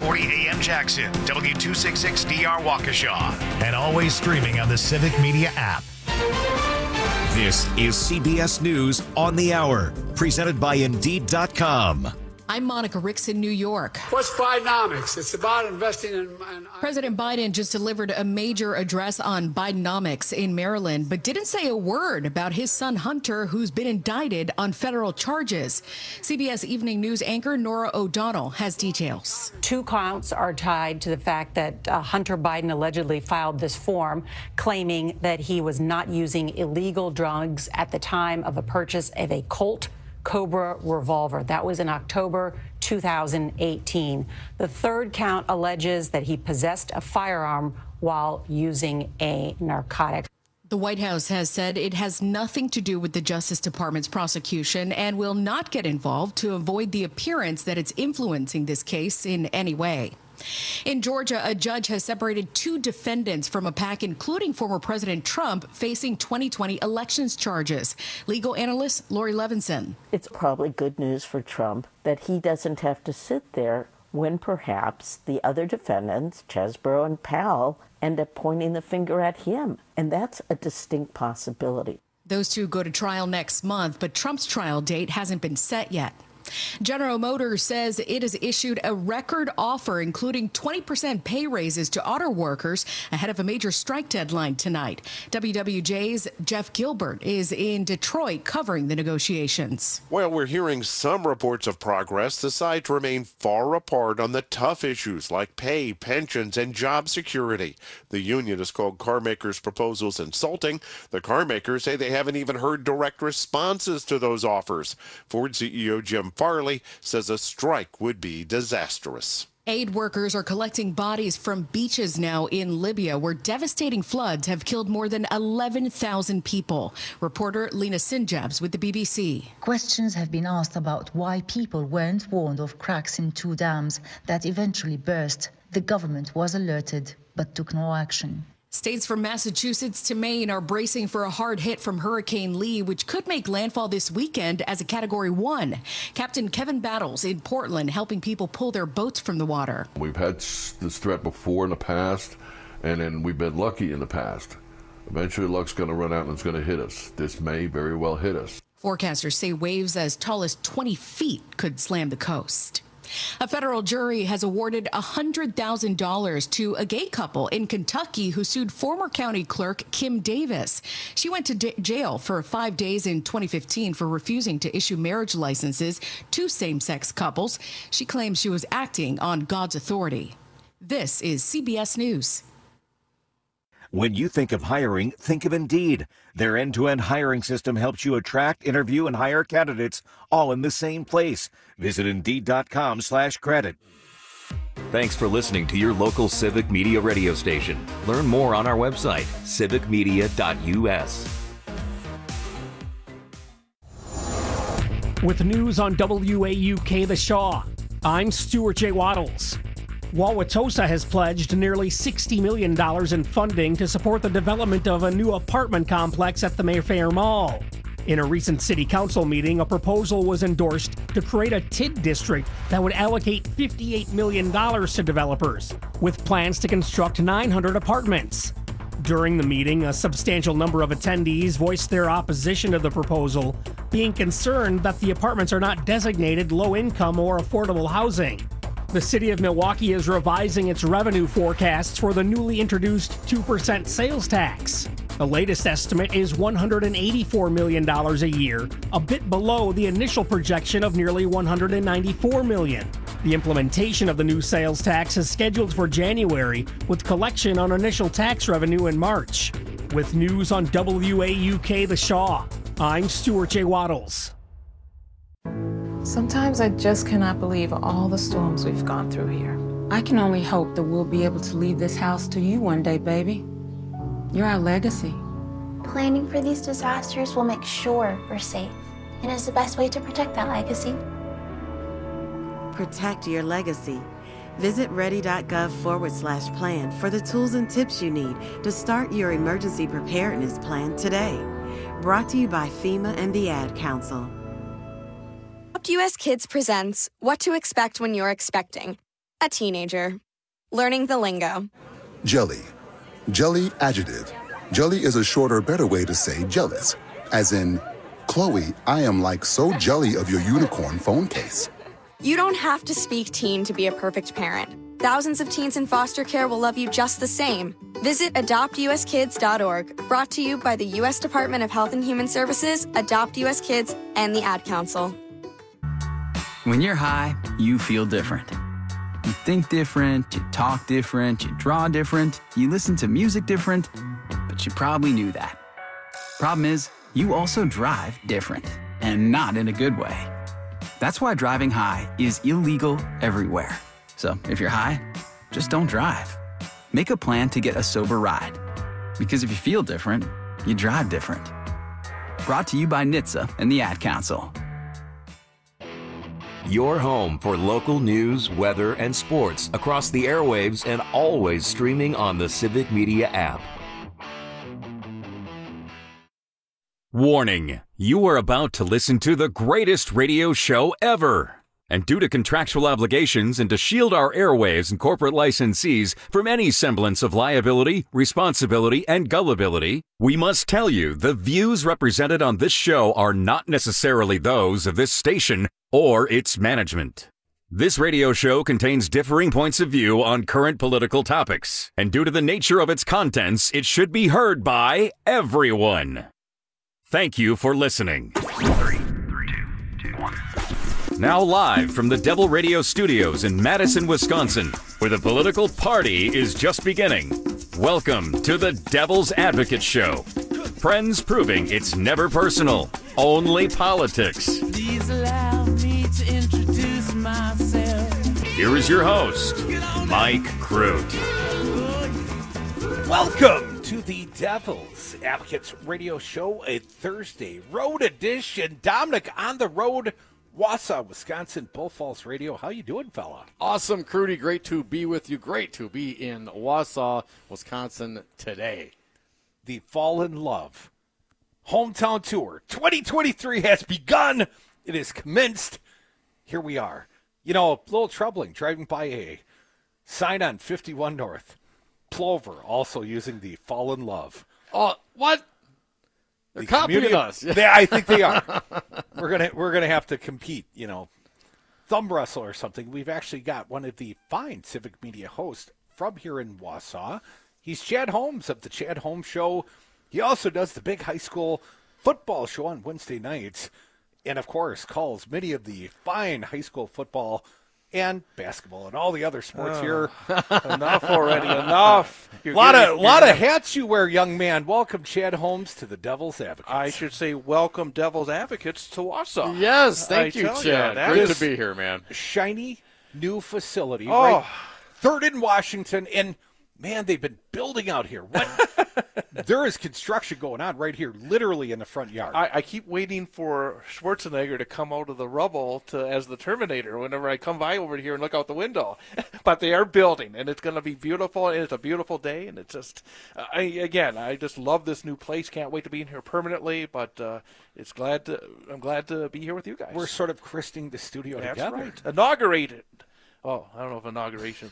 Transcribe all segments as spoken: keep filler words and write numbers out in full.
forty A M Jackson, W two sixty-six D R Waukesha, and always streaming on the Civic Media app. This is C B S News on the Hour, presented by Indeed dot com. I'm Monica Ricks in New York. What's Bidenomics? It's about investing in... in President Biden just delivered a major address on Bidenomics in Maryland, but didn't say a word about his son Hunter, who's been indicted on federal charges. C B S Evening News anchor Norah O'Donnell has details. Two counts are tied to the fact that uh, Hunter Biden allegedly filed this form claiming that he was not using illegal drugs at the time of a purchase of a Colt Cobra revolver. That was in October two thousand eighteen. The third count alleges that he possessed a firearm while using a narcotic. The White House has said it has nothing to do with the Justice Department's prosecution and will not get involved to avoid the appearance that it's influencing this case in any way. In Georgia, a judge has separated two defendants from a pack, including former President Trump, facing twenty twenty elections charges. Legal analyst Lori Levinson. It's probably good news for Trump that he doesn't have to sit there when perhaps the other defendants, Chesbrough and Powell, end up pointing the finger at him. And that's a distinct possibility. Those two go to trial next month, but Trump's trial date hasn't been set yet. General Motors says it has issued a record offer, including twenty percent pay raises to auto workers ahead of a major strike deadline tonight. W W J's Jeff Gilbert is in Detroit covering the negotiations. While we're hearing some reports of progress, the sides remain far apart on the tough issues like pay, pensions, and job security. The union has called carmakers' proposals insulting. The carmakers say they haven't even heard direct responses to those offers. Ford C E O Jim Farley says a strike would be disastrous. Aid workers are collecting bodies from beaches now in Libya, where devastating floods have killed more than eleven thousand people. Reporter Lena Sinjabs with the B B C. Questions have been asked about why people weren't warned of cracks in two dams that eventually burst. The government was alerted, but took no action. States from Massachusetts to Maine are bracing for a hard hit from Hurricane Lee, which could make landfall this weekend as a Category one. Captain Kevin Battles in Portland helping people pull their boats from the water. We've had this threat before in the past, and then we've been lucky in the past. Eventually luck's going to run out and it's going to hit us. This may very well hit us. Forecasters say waves as tall as twenty feet could slam the coast. A federal jury has awarded one hundred thousand dollars to a gay couple in Kentucky who sued former county clerk Kim Davis. She went to d- jail for five days in twenty fifteen for refusing to issue marriage licenses to same-sex couples. She claims she was acting on God's authority. This is C B S News. When you think of hiring, think of Indeed. Their end-to-end hiring system helps you attract, interview, and hire candidates all in the same place. Visit Indeed.com slash credit. Thanks for listening to your local Civic Media radio station. Learn more on our website, civic media dot u s. With news on W A U K The Shaw, I'm Stuart J. Waddles. Wauwatosa has pledged nearly sixty million dollars in funding to support the development of a new apartment complex at the Mayfair Mall. In a recent city council meeting, a proposal was endorsed to create a T I D district that would allocate fifty-eight million dollars to developers, with plans to construct nine hundred apartments. During the meeting, a substantial number of attendees voiced their opposition to the proposal, being concerned that the apartments are not designated low-income or affordable housing. The city of Milwaukee is revising its revenue forecasts for the newly introduced two percent sales tax. The latest estimate is one hundred eighty-four million dollars a year, a bit below the initial projection of nearly one hundred ninety-four million dollars. The implementation of the new sales tax is scheduled for January, with collection on initial tax revenue in March. With news on W A U K The Shaw, I'm Stuart J. Waddles. Sometimes I just cannot believe all the storms we've gone through here. I can only hope that we'll be able to leave this house to you one day, baby. You're our legacy. Planning for these disasters will make sure we're safe, and is the best way to protect that legacy. Protect your legacy. Visit ready.gov forward slash plan for the tools and tips you need to start your emergency preparedness plan today. Brought to you by FEMA and the Ad Council. U S Kids presents What to Expect When You're Expecting, a teenager. Learning the lingo. Jelly. Jelly adjective. Jelly is a shorter, better way to say jealous. As in, Chloe, I am like so jelly of your unicorn phone case. You don't have to speak teen to be a perfect parent. Thousands of teens in foster care will love you just the same. Visit adopt u s kids dot org, brought to you by the U S Department of Health and Human Services, Adopt U S Kids, and the Ad Council. When you're high, you feel different. You think different, you talk different, you draw different, you listen to music different, but you probably knew that. Problem is, you also drive different, and not in a good way. That's why driving high is illegal everywhere. So if you're high, just don't drive. Make a plan to get a sober ride. Because if you feel different, you drive different. Brought to you by N H T S A and the Ad Council. Your home for local news, weather, and sports across the airwaves and always streaming on the Civic Media app. Warning, you are about to listen to the greatest radio show ever. And due to contractual obligations and to shield our airwaves and corporate licensees from any semblance of liability, responsibility, and gullibility, we must tell you the views represented on this show are not necessarily those of this station or its management. This radio show contains differing points of view on current political topics, and due to the nature of its contents, it should be heard by everyone. Thank you for listening. Three, two, two, one. Now live from the Devil Radio Studios in Madison, Wisconsin, where the political party is just beginning. Welcome to the Devil's Advocate Show. Friends proving it's never personal, only politics. Please allow me to introduce myself. Here is your host, Mike Crute. Welcome to the Devil's Advocates Radio Show, a Thursday road edition. Dominic on the road. Wausau, Wisconsin, Bull Falls Radio. How you doing, fella? Awesome, Crudy. Great to be with you. Great to be in Wausau, Wisconsin today. The Fall in Love Hometown Tour twenty twenty-three has begun. It has commenced. Here we are. You know, a little troubling driving by a sign on fifty-one North. Plover also using the Fall in Love. Oh, what? They're the copying us. They, I think they are. we're gonna we're gonna have to compete. You know, thumb wrestle or something. We've actually got one of the fine Civic Media hosts from here in Wausau. He's Chad Holmes of the Chad Holmes Show. He also does the big high school football show on Wednesday nights, and of course calls many of the fine high school football and basketball and all the other sports oh, here. Enough already, enough. A lot of lot of hats you wear, young man. Welcome, Chad Holmes, to the Devil's Advocates. I should say welcome, Devil's Advocates, to Wausau. Yes, thank I you, Chad. You, Great to be here, man. Shiny new facility, oh. right? Third in Washington, and man, they've been building out here. What? There is construction going on right here, literally in the front yard. I, I keep waiting for Schwarzenegger to come out of the rubble to as the Terminator whenever I come by over here and look out the window. But they are building, and it's going to be beautiful, and it's a beautiful day, and it's just, I, again, I just love this new place. Can't wait to be in here permanently, but uh, it's glad to, I'm glad to be here with you guys. We're sort of christening the studio That's together. Right. Inaugurated. Oh, I don't know if inauguration.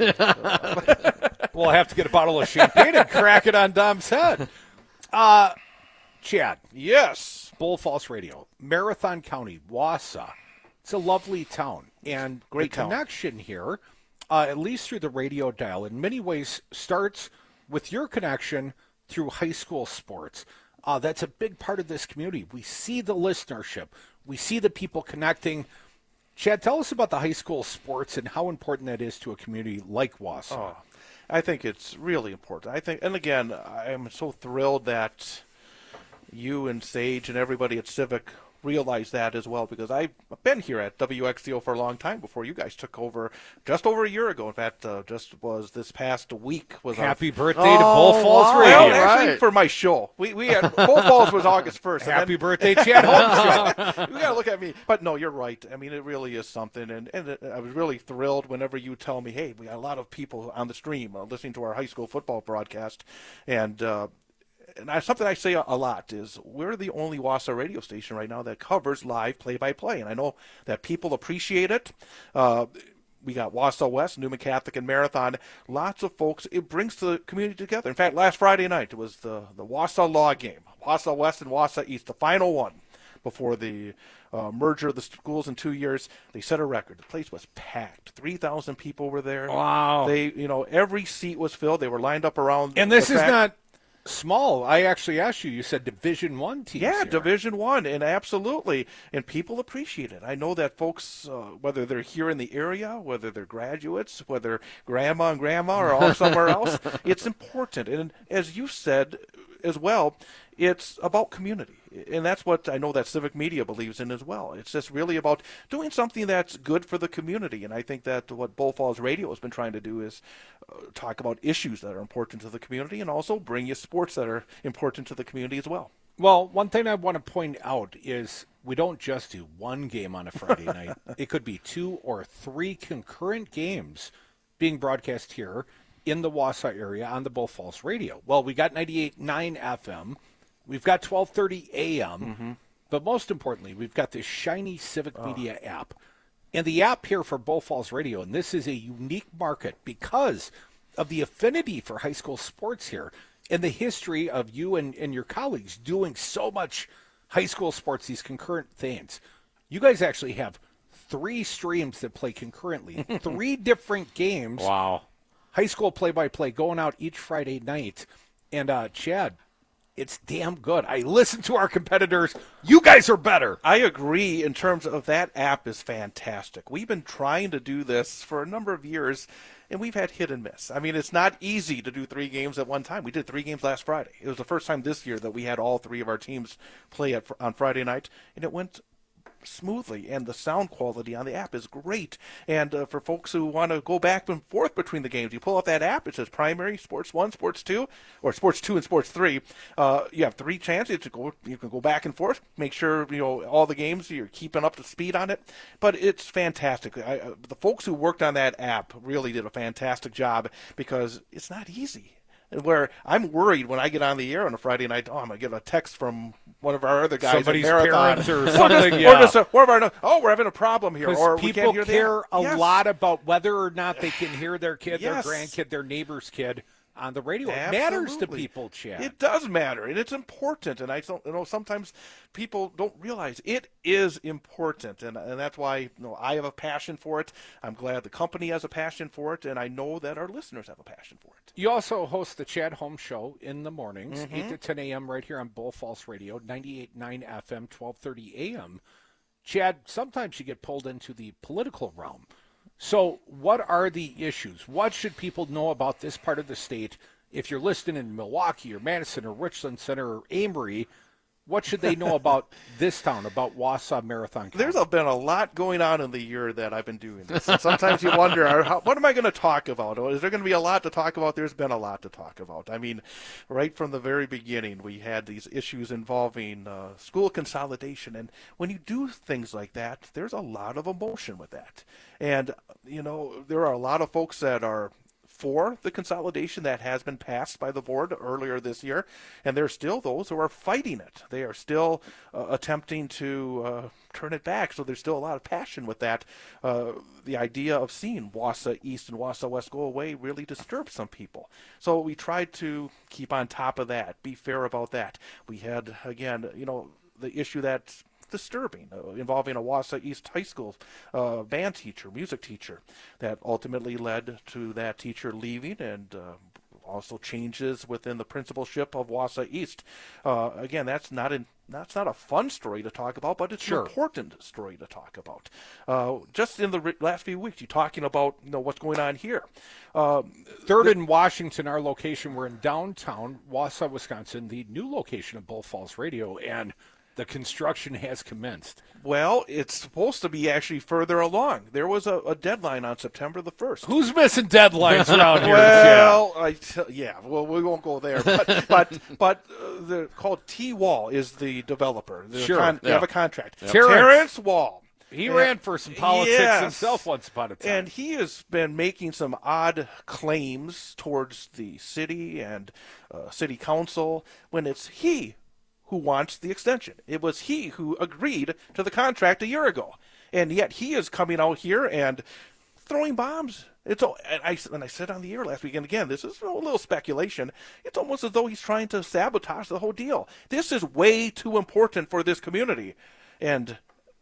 We'll have to get a bottle of champagne and crack it on Dom's head. Uh, Chad. Yes. Bull Falls Radio, Marathon County, Wausau. It's a lovely town. And Great the town. connection here, uh, at least through the radio dial, in many ways starts with your connection through high school sports. Uh, that's a big part of this community. We see the listenership. We see the people connecting. Chad, tell us about the high school sports and how important that is to a community like Wausau. Oh, I think it's really important. I think, and again, I am so thrilled that you and Sage and everybody at Civic realize that as well, because I've been here at W X C O for a long time before you guys took over, just over a year ago. In fact, uh, just was this past week. Was Happy our, birthday oh, to Bull Falls wow. Radio. Well, actually, right. For my show. We we had, Bull Falls was August first. Happy then, birthday, Chad Holmes. You got to look at me. But no, you're right. I mean, it really is something. And, and it, I was really thrilled whenever you tell me, hey, we got a lot of people on the stream uh, listening to our high school football broadcast. And, uh, And I, something I say a, a lot is we're the only Wausau radio station right now that covers live play-by-play. And I know that people appreciate it. Uh, we got Wausau West, Newman Catholic, and Marathon. Lots of folks. It brings the community together. In fact, last Friday night, it was the, the Wausau Law game. Wausau West and Wausau East, the final one before the uh, merger of the schools in two years. They set a record. The place was packed. three thousand people were there. Wow. They, you know, every seat was filled. They were lined up around. And this the is track. not small. I actually asked you. You said Division One teams. Yeah, here. Division One, and absolutely, and people appreciate it. I know that folks, uh, whether they're here in the area, whether they're graduates, whether grandma and grandma are all somewhere else, it's important. And as you said as well, it's about community. And that's what I know that Civic Media believes in as well. It's just really about doing something that's good for the community. And I think that what Bull Falls Radio has been trying to do is uh, talk about issues that are important to the community and also bring you sports that are important to the community as well. Well, one thing I want to point out is we don't just do one game on a Friday night. It could be two or three concurrent games being broadcast here in the Wausau area on the Bull Falls Radio. Well, we got ninety-eight point nine F M. We've got twelve thirty A M, mm-hmm. but most importantly, we've got this shiny Civic oh. Media app. And the app here for Bull Falls Radio, and this is a unique market because of the affinity for high school sports here and the history of you and, and your colleagues doing so much high school sports, these concurrent things. You guys actually have three streams that play concurrently, three different games. Wow. High school play-by-play going out each Friday night. And, uh, Chad, it's damn good. I listen to our competitors. You guys are better. I agree in terms of that app is fantastic. We've been trying to do this for a number of years, and we've had hit and miss. I mean, it's not easy to do three games at one time. We did three games last Friday. It was the first time this year that we had all three of our teams play at, on Friday night, and it went smoothly, and the sound quality on the app is great. And uh, for folks who want to go back and forth between the games, you pull up that app. It says primary, sports one, sports two, or sports two and sports three. Uh, you have three chances to go. You can go back and forth. Make sure you know all the games. You're keeping up to speed on it. But it's fantastic. I, uh, the folks who worked on that app really did a fantastic job because it's not easy. Where I'm worried when I get on the air on a Friday night, oh, I'm going to get a text from one of our other guys Somebody's at Marathon. parents or something, yeah. Or just a, one of our, oh, we're having a problem here. Or people we can't hear care the, a yes. lot about whether or not they can hear their kid, yes. their grandkid, their neighbor's kid on the radio. Absolutely. It matters to people, Chad. It does matter, and it's important. And I don't, you know, sometimes people don't realize it is important, and and that's why you know I have a passion for it. I'm glad the company has a passion for it, and I know that our listeners have a passion for it. You also host the Chad Holmes Show in the mornings, mm-hmm. eight to ten a.m. right here on Bull Falls Radio, ninety-eight point nine F M, twelve thirty A M. Chad, sometimes you get pulled into the political realm. So what are the issues? What should people know about this part of the state? If you're listening in Milwaukee or Madison or Richland Center or Amory, what should they know about this town, about Wausau Marathon County? There's been a lot going on in the year that I've been doing this. And sometimes you wonder, how, what am I going to talk about? Is there going to be a lot to talk about? There's been a lot to talk about. I mean, right from the very beginning, we had these issues involving uh, school consolidation. And when you do things like that, there's a lot of emotion with that. And, you know, there are a lot of folks that are for the consolidation that has been passed by the board earlier this year, and there are still those who are fighting it. They are still uh, attempting to uh, turn it back, so there's still a lot of passion with that. Uh, the idea of seeing Wausau East and Wausau West go away really disturbs some people. So we tried to keep on top of that, be fair about that. We had, again, you know, the issue that disturbing, uh, involving a Wausau East High School uh, band teacher, music teacher, that ultimately led to that teacher leaving, and uh, also changes within the principalship of Wausau East. Uh, again, that's not an that's not a fun story to talk about, but it's sure. an important story to talk about. Uh, just in the re- last few weeks, you're talking about you know what's going on here. Um, Third in Washington, our location. We're in downtown Wausau, Wisconsin, the new location of Bull Falls Radio, and the construction has commenced. Well, it's supposed to be actually further along. There was a, a deadline on September the first. Who's missing deadlines around here? Well, I t- yeah, well, we won't go there. But but, but uh, the called T-Wall is the developer. The sure. Con- yeah. They have a contract. Yep. Terrence. Terrence Wall. He and, ran for some politics yes. himself once upon a time. And he has been making some odd claims towards the city and uh, city council when it's he who wants the extension. It was he who agreed to the contract a year ago. And yet he is coming out here and throwing bombs. It's and I and I said on the air last week, and again, this is a little speculation. It's almost as though he's trying to sabotage the whole deal. This is way too important for this community, and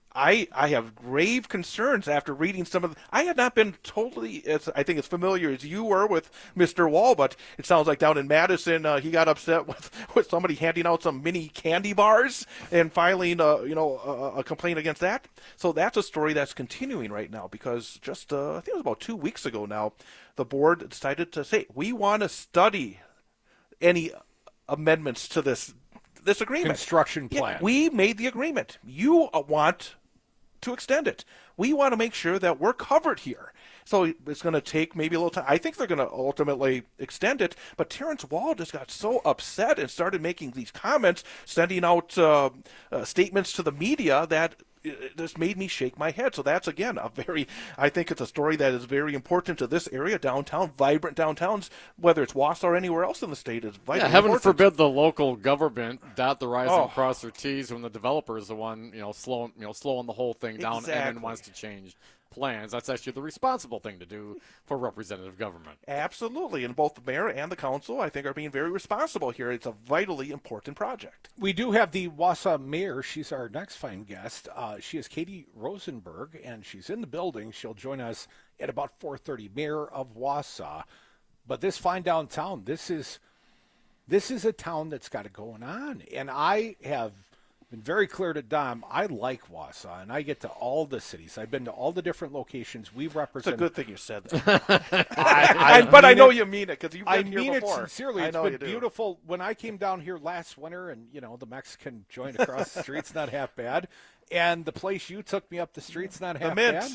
I I have grave concerns after reading some of the, I had not been totally as I think as familiar as you were with Mister Wall, but it sounds like down in Madison uh, he got upset with, with somebody handing out some mini candy bars and filing uh, you know a, a complaint against that. So that's a story that's continuing right now because just uh, I think it was about two weeks ago now the board decided to say we want to study any amendments to this this agreement. Construction plan. Yeah, we made the agreement. You want to extend it. We want to make sure that we're covered here. So it's going to take maybe a little time. I think they're going to ultimately extend it. But Terrence Wall just got so upset and started making these comments, sending out uh, uh, statements to the media that it just made me shake my head. So that's, again, a very, I think it's a story that is very important to this area, downtown, vibrant downtowns, whether it's Wausau or anywhere else in the state, is vitally yeah, heaven important. forbid the local government dot the I's Oh. and cross their T's when the developer is the one, you know, slowing, you know, slowing the whole thing down and Exactly. then wants to change plans. That's actually the responsible thing to do for representative government. Absolutely, and both the mayor and the council, I think, are being very responsible here. It's a vitally important project. We do have the Wausau mayor. She's our next fine guest. Uh, she is Katie Rosenberg, and she's in the building. She'll join us at about four thirty. Mayor of Wausau. But this fine downtown, this is this is a town that's got it going on. And I have been very clear to Dom, I like Wausau, and I get to all the cities. I've been to all the different locations we represent. It's a good thing you said that. I, I, but I know it. You mean it because you've been I here mean before. it sincerely. I It's know been you do. beautiful. When I came down here last winter, and you know the Mexican joint across the street's not half bad, and the place you took me up the street's not half The Mint. bad.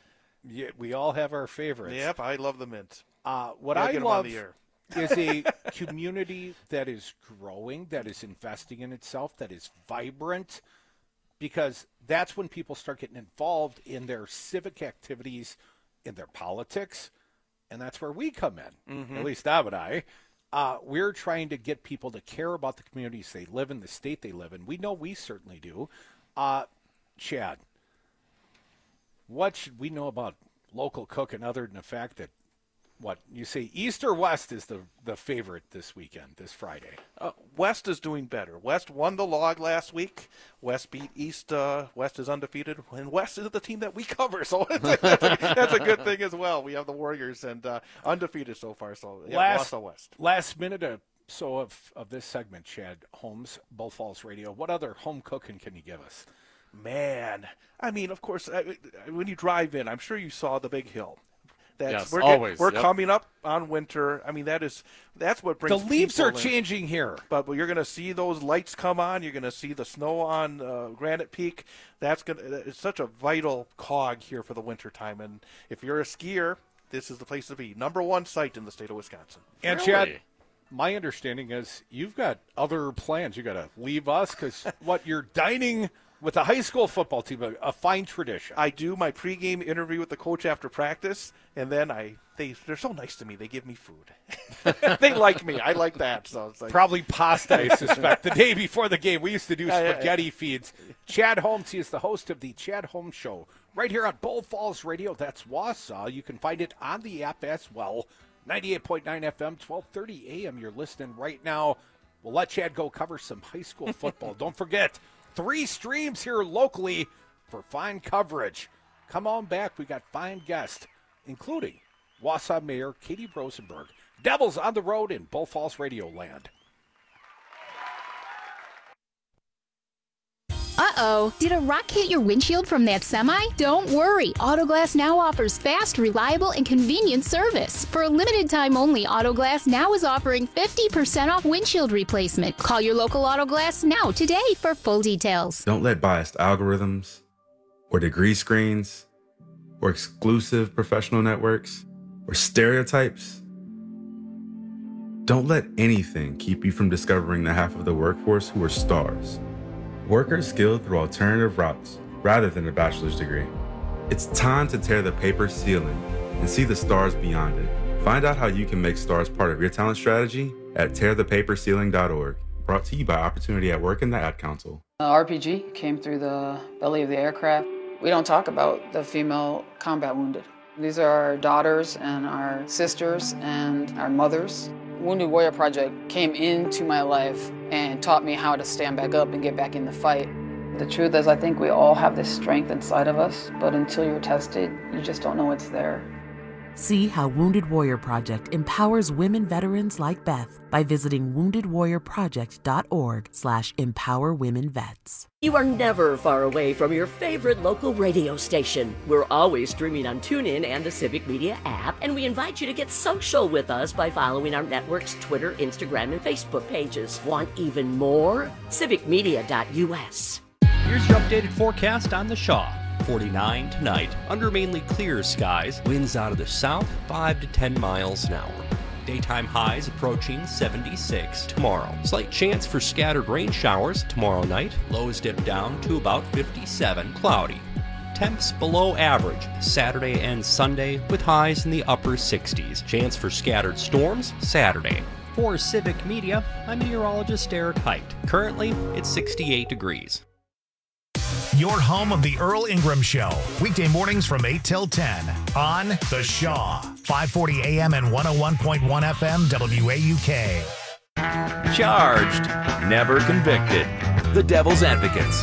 Yeah, we all have our favorites. Yep, I love the Mint. Uh, what Yeah, I get 'em on love the air. is a community that is growing, that is investing in itself, that is vibrant, because that's when people start getting involved in their civic activities, in their politics, and that's where we come in, Mhm. at least Dom and I. Uh, we're trying to get people to care about the communities they live in, the state they live in. We know we certainly do. Uh, Chad, what should we know about local cooking other than the fact that, what, you say East or West is the, the favorite this weekend, this Friday? Uh, West is doing better. West won the log last week. West beat East. Uh, West is undefeated, and West is the team that we cover, so that's, a, that's a good thing as well. We have the Warriors and uh, undefeated so far. So yeah, last, Wausau West. Last minute or so of, of this segment, Chad Holmes, Bull Falls Radio. What other home cooking can you give us? Man, I mean, of course, I, when you drive in, I'm sure you saw the Big Hill. That's, Yes, we're always, We're yep. coming up on winter. I mean, that is that's what brings The leaves people are in. changing here. But you're going to see those lights come on. You're going to see the snow on uh, Granite Peak. That's going. It's such a vital cog here for the winter time. And if you're a skier, this is the place to be. Number one site in the state of Wisconsin. And Really? Chad, my understanding is you've got other plans. You got to leave us because what you're dining with the high school football team, a, a fine tradition. I do my pregame interview with the coach after practice, and then I they they're so nice to me. They give me food. They like me. I like that. So it's like Probably pasta, I suspect. The day before the game, we used to do Yeah, yeah, spaghetti yeah. feeds. Chad Holmes, he is the host of the Chad Holmes Show right here on Bull Falls Radio. That's Wausau. You can find it on the app as well. ninety-eight point nine F M, twelve thirty A M. You're listening right now. We'll let Chad go cover some high school football. Don't forget, three streams here locally for fine coverage. Come on back. We got fine guests, including Wausau Mayor Katie Rosenberg. Devils on the road in Bull Falls Radio land. Uh-oh, did a rock hit your windshield from that semi? Don't worry, Autoglass Now offers fast, reliable, and convenient service. For a limited time only, Autoglass Now is offering fifty percent off windshield replacement. Call your local Autoglass Now today for full details. Don't let biased algorithms or degree screens or exclusive professional networks or stereotypes. Don't let anything keep you from discovering the half of the workforce who are stars. Workers skilled through alternative routes rather than a bachelor's degree. It's time to tear the paper ceiling and see the stars beyond it. Find out how you can make stars part of your talent strategy at tear the paper ceiling dot org. Brought to you by Opportunity at Work and the Ad Council. Uh, R P G came through the belly of the aircraft. We don't talk about the female combat wounded. These are our daughters and our sisters and our mothers. Wounded Warrior Project came into my life and taught me how to stand back up and get back in the fight. The truth is, I think we all have this strength inside of us, but until you're tested, you just don't know it's there. See how Wounded Warrior Project empowers women veterans like Beth by visiting wounded warrior project dot org slash empower women vets. You are never far away from your favorite local radio station. We're always streaming on TuneIn and the Civic Media app, and we invite you to get social with us by following our network's Twitter, Instagram, and Facebook pages. Want even more? civic media dot u s. Here's your updated forecast on the Shaw. forty-nine tonight, under mainly clear skies, winds out of the south, five to ten miles an hour. Daytime highs approaching seventy-six tomorrow. Slight chance for scattered rain showers tomorrow night. Lows dip down to about fifty-seven, cloudy. Temps below average Saturday and Sunday with highs in the upper sixties. Chance for scattered storms Saturday. For Civic Media, I'm meteorologist Eric Height. Currently, it's sixty-eight degrees. Your home of the Earl Ingram Show. Weekday mornings from eight till ten on The Shaw. five forty A M and one oh one point one F M W A U K. Charged, never convicted. The Devil's Advocates.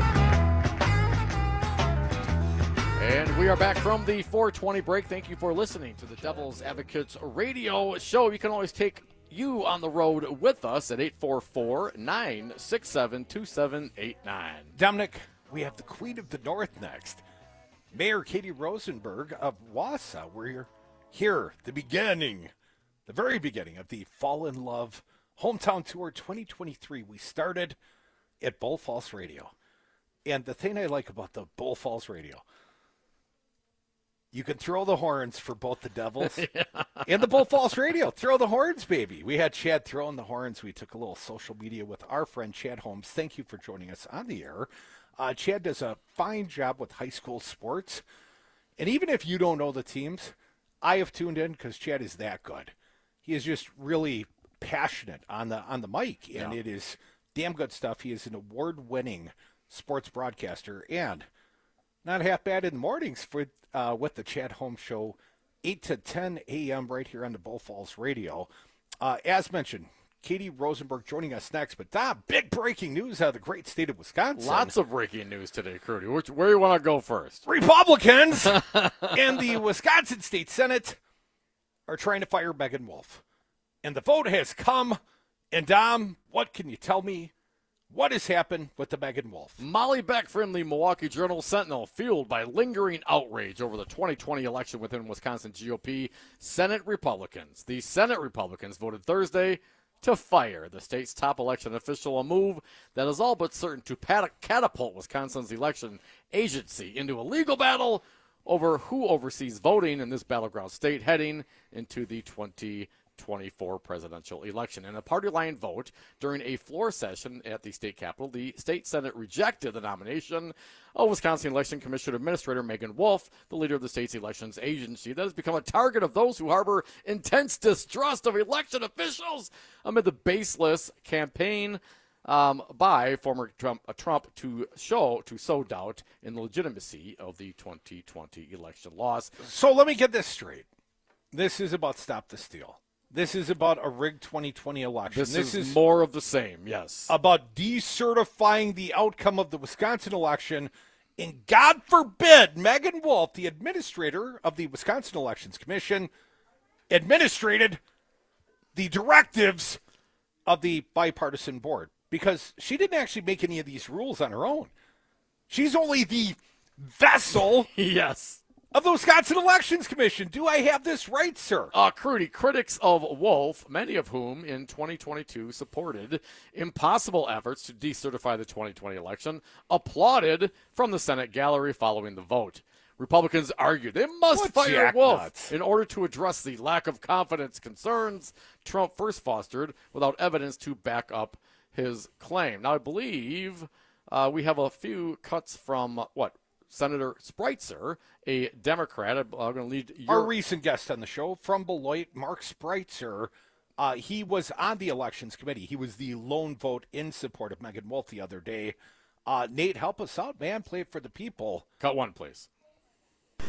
And we are back from the four twenty break. Thank you for listening to the Devil's Advocates radio show. You can always take you on the road with us at eight four four, nine six seven, two seven eight nine. Dominic, we have the Queen of the North next. Mayor Katie Rosenberg of Wausau. We're here, the beginning, the very beginning of the Fall in Love Hometown Tour twenty twenty-three. We started at Bull Falls Radio. And the thing I like about the Bull Falls Radio, you can throw the horns for both the Devils yeah. and the Bull Falls Radio. Throw the horns, baby. We had Chad throwing the horns. We took a little social media with our friend Chad Holmes. Thank you for joining us on the air. Uh, Chad does a fine job with high school sports. And even if you don't know the teams, I have tuned in because Chad is that good. He is just really passionate on the on the mic, and yeah. it is damn good stuff. He is an award-winning sports broadcaster, and not half bad in the mornings for uh, with the Chad Holmes Show, eight to ten A M right here on the Bull Falls Radio. Uh, as mentioned, Katie Rosenberg joining us next. But, Dom, big breaking news out of the great state of Wisconsin. Lots of breaking news today, Crudy. Which, where do you want to go first? Republicans and the Wisconsin State Senate are trying to fire Megan Wolf. And the vote has come. And, Dom, what can you tell me? What has happened with the Megan Wolf? Molly Beck from the Milwaukee Journal-Sentinel, fueled by lingering outrage over the twenty twenty election within Wisconsin G O P Senate Republicans. The Senate Republicans voted Thursday to fire the state's top election official, a move that is all but certain to catapult Wisconsin's election agency into a legal battle over who oversees voting in this battleground state heading into the twenty twenty-four presidential election. In a party line vote during a floor session at the state capitol, the state senate rejected the nomination of Wisconsin Election Commission Administrator Megan Wolf, the leader of the state's elections agency that has become a target of those who harbor intense distrust of election officials amid the baseless campaign um, by former Trump, uh, Trump to show to sow doubt in the legitimacy of the twenty twenty election loss. So let me get this straight. This is about Stop the Steal. This is about a rigged twenty twenty election. This, this is, is more of the same, yes. About decertifying the outcome of the Wisconsin election. And God forbid, Megan Wolf, the administrator of the Wisconsin Elections Commission, administrated the directives of the bipartisan board. Because she didn't actually make any of these rules on her own. She's only the vessel. yes. Of the Wisconsin Elections Commission. Do I have this right, sir? Uh, Crudy, critics of Wolf, many of whom in twenty twenty-two supported impossible efforts to decertify the twenty twenty election, applauded from the Senate gallery following the vote. Republicans argued they must what fire Wolf nuts? in order to address the lack of confidence concerns Trump first fostered without evidence to back up his claim. Now, I believe uh, we have a few cuts from, what, Senator Spreitzer, a Democrat. I'm going to lead your... Our recent guest on the show from Beloit, Mark Spreitzer. Uh, he was on the Elections Committee. He was the lone vote in support of Megan Wolf the other day. Uh, Nate, help us out, man. Play it for the people. Cut one, please.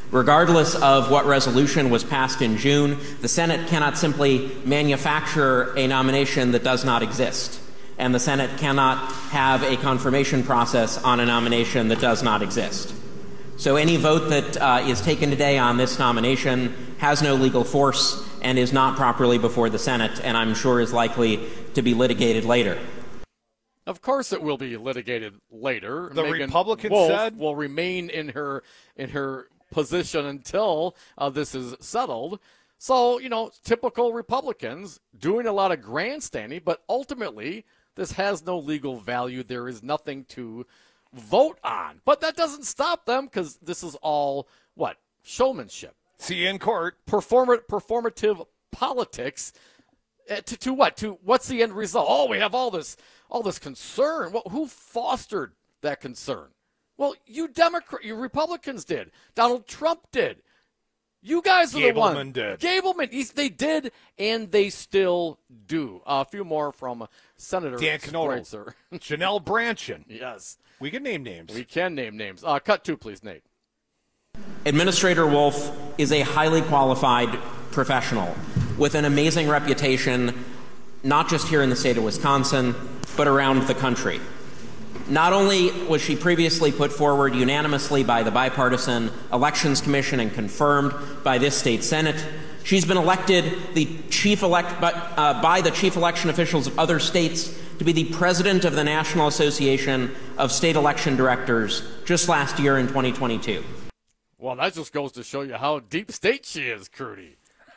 Regardless of what resolution was passed in June, the Senate cannot simply manufacture a nomination that does not exist. And the Senate cannot have a confirmation process on a nomination that does not exist. So any vote that uh, is taken today on this nomination has no legal force and is not properly before the Senate, and I'm sure is likely to be litigated later. Of course it will be litigated later. The Megan Republican Wolf said will remain in her in her position until uh, this is settled. So, you know, typical Republicans doing a lot of grandstanding, but ultimately this has no legal value. There is nothing to vote on. But that doesn't stop them because this is all, what, showmanship. See you in court. Perform- performative politics. Uh, to, to what? To what's the end result? Oh, we have all this all this concern. Well, who fostered that concern? Well, you Democrat, you Republicans did. Donald Trump did. You guys are the one. Gableman did. Gableman. He's, they did, and they still do. Uh, a few more from Senator Dan Knodel. Spreitzer. Janelle Branchin. Yes. We can name names. We can name names. Uh, cut two, please, Nate. Administrator Wolf is a highly qualified professional with an amazing reputation, not just here in the state of Wisconsin, but around the country. Not only was she previously put forward unanimously by the Bipartisan Elections Commission and confirmed by this state Senate, she's been elected the chief elect, but, uh, by the chief election officials of other states to be the president of the National Association of State Election Directors just last year in twenty twenty-two. Well, that just goes to show you how deep state she is, Crudy.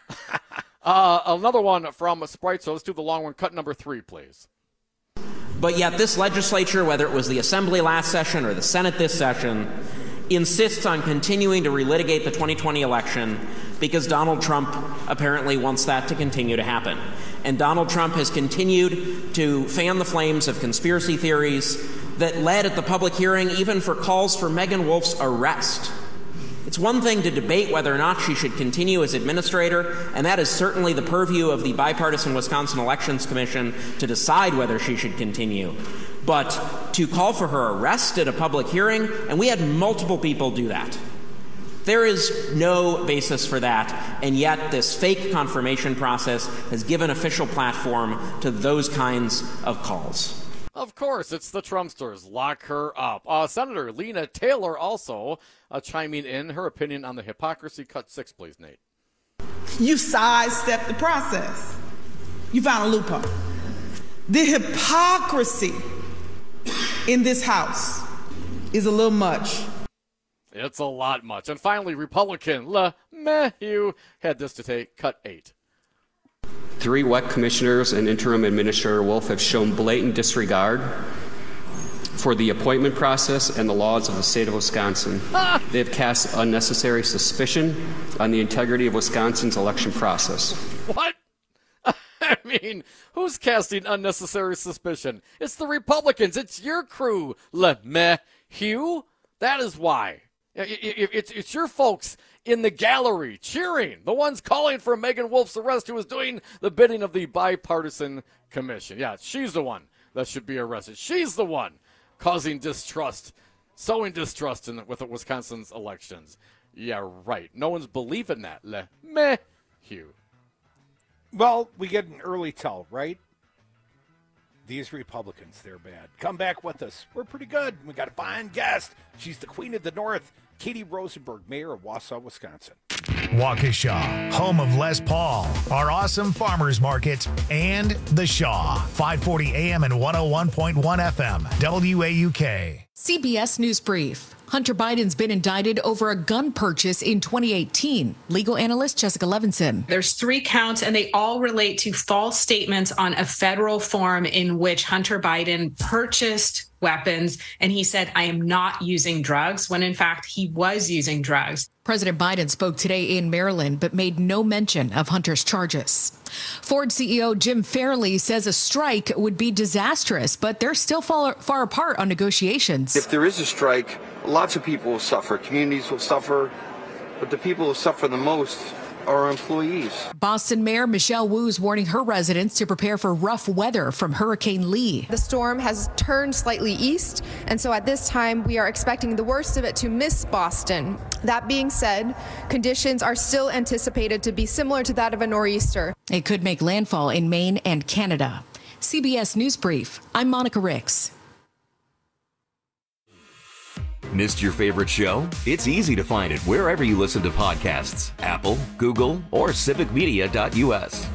uh, another one from Spreitzer. Let's do the long one. Cut number three, please. But yet this legislature, whether it was the Assembly last session or the Senate this session, insists on continuing to relitigate the twenty twenty election because Donald Trump apparently wants that to continue to happen. And Donald Trump has continued to fan the flames of conspiracy theories that led at the public hearing even for calls for Megan Wolf's arrest. It's one thing to debate whether or not she should continue as administrator, and that is certainly the purview of the Bipartisan Wisconsin Elections Commission to decide whether she should continue. But to call for her arrest at a public hearing, and we had multiple people do that. There is no basis for that, and yet this fake confirmation process has given official platform to those kinds of calls. Of course, it's the Trumpsters. Lock her up. Uh, Senator Lena Taylor also uh, chiming in her opinion on the hypocrisy. Cut six, please, Nate. You sidestepped the process. You found a loophole. The hypocrisy in this House is a little much. It's a lot much. And finally, Republican LeMahieu had this to take. Cut eight. Three W E C commissioners and interim administrator Wolf have shown blatant disregard for the appointment process and the laws of the state of Wisconsin. Ah. They have cast unnecessary suspicion on the integrity of Wisconsin's election process. What? I mean, who's casting unnecessary suspicion? It's the Republicans. It's your crew, LeMahieu. That is why. It's, it's your folks in the gallery cheering, the ones calling for Megan Wolf's arrest who was doing the bidding of the Bipartisan Commission. Yeah, she's the one that should be arrested. She's the one causing distrust, sowing distrust in, with the Wisconsin's elections. Yeah, right. No one's believing that. LeMahieu. Well, we get an early tell, right? These Republicans, they're bad. Come back with us. We're pretty good. We got a fine guest. She's the Queen of the North, Katie Rosenberg, Mayor of Wausau, Wisconsin. Waukesha, home of Les Paul, our awesome farmers market, and The Shaw, five forty A M and one oh one point one F M, W A U K. C B S News Brief. Hunter Biden's been indicted over a gun purchase in twenty eighteen. Legal analyst Jessica Levinson. There's three counts, and they all relate to false statements on a federal form in which Hunter Biden purchased weapons, and he said, I am not using drugs, when in fact he was using drugs. President Biden spoke today in Maryland, but made no mention of Hunter's charges. Ford C E O Jim Farley says a strike would be disastrous, but they're still far, far apart on negotiations. If there is a strike, lots of people will suffer. Communities will suffer, but the people who suffer the most our employees. Boston Mayor Michelle Wu is warning her residents to prepare for rough weather from Hurricane Lee. The storm has turned slightly east, and so at this time we are expecting the worst of it to miss Boston. That being said, conditions are still anticipated to be similar to that of a nor'easter. It could make landfall in Maine and Canada. C B S News Brief. I'm Monica Ricks. Missed your favorite show? It's easy to find it wherever you listen to podcasts. Apple, Google, or civic media dot u s.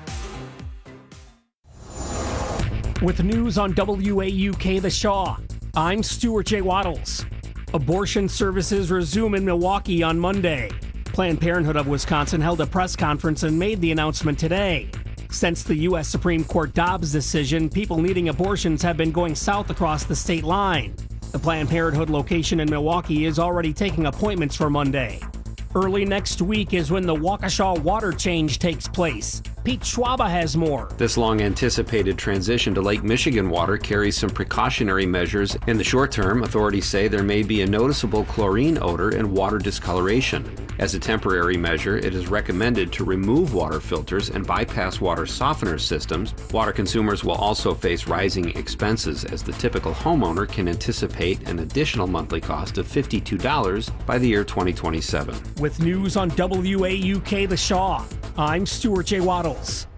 With news on W A U K The Shaw, I'm Stuart J. Waddles. Abortion services resume in Milwaukee on Monday. Planned Parenthood of Wisconsin held a press conference and made the announcement today. Since the U S Supreme Court Dobbs decision, people needing abortions have been going south across the state line. The Planned Parenthood location in Milwaukee is already taking appointments for Monday. Early next week is when the Waukesha water change takes place. Pete Schwaba has more. This long-anticipated transition to Lake Michigan water carries some precautionary measures. In the short term, authorities say there may be a noticeable chlorine odor and water discoloration. As a temporary measure, it is recommended to remove water filters and bypass water softener systems. Water consumers will also face rising expenses, as the typical homeowner can anticipate an additional monthly cost of fifty-two dollars by the year twenty twenty-seven. With news on W A U K The Shaw, I'm Stuart J. Waddles.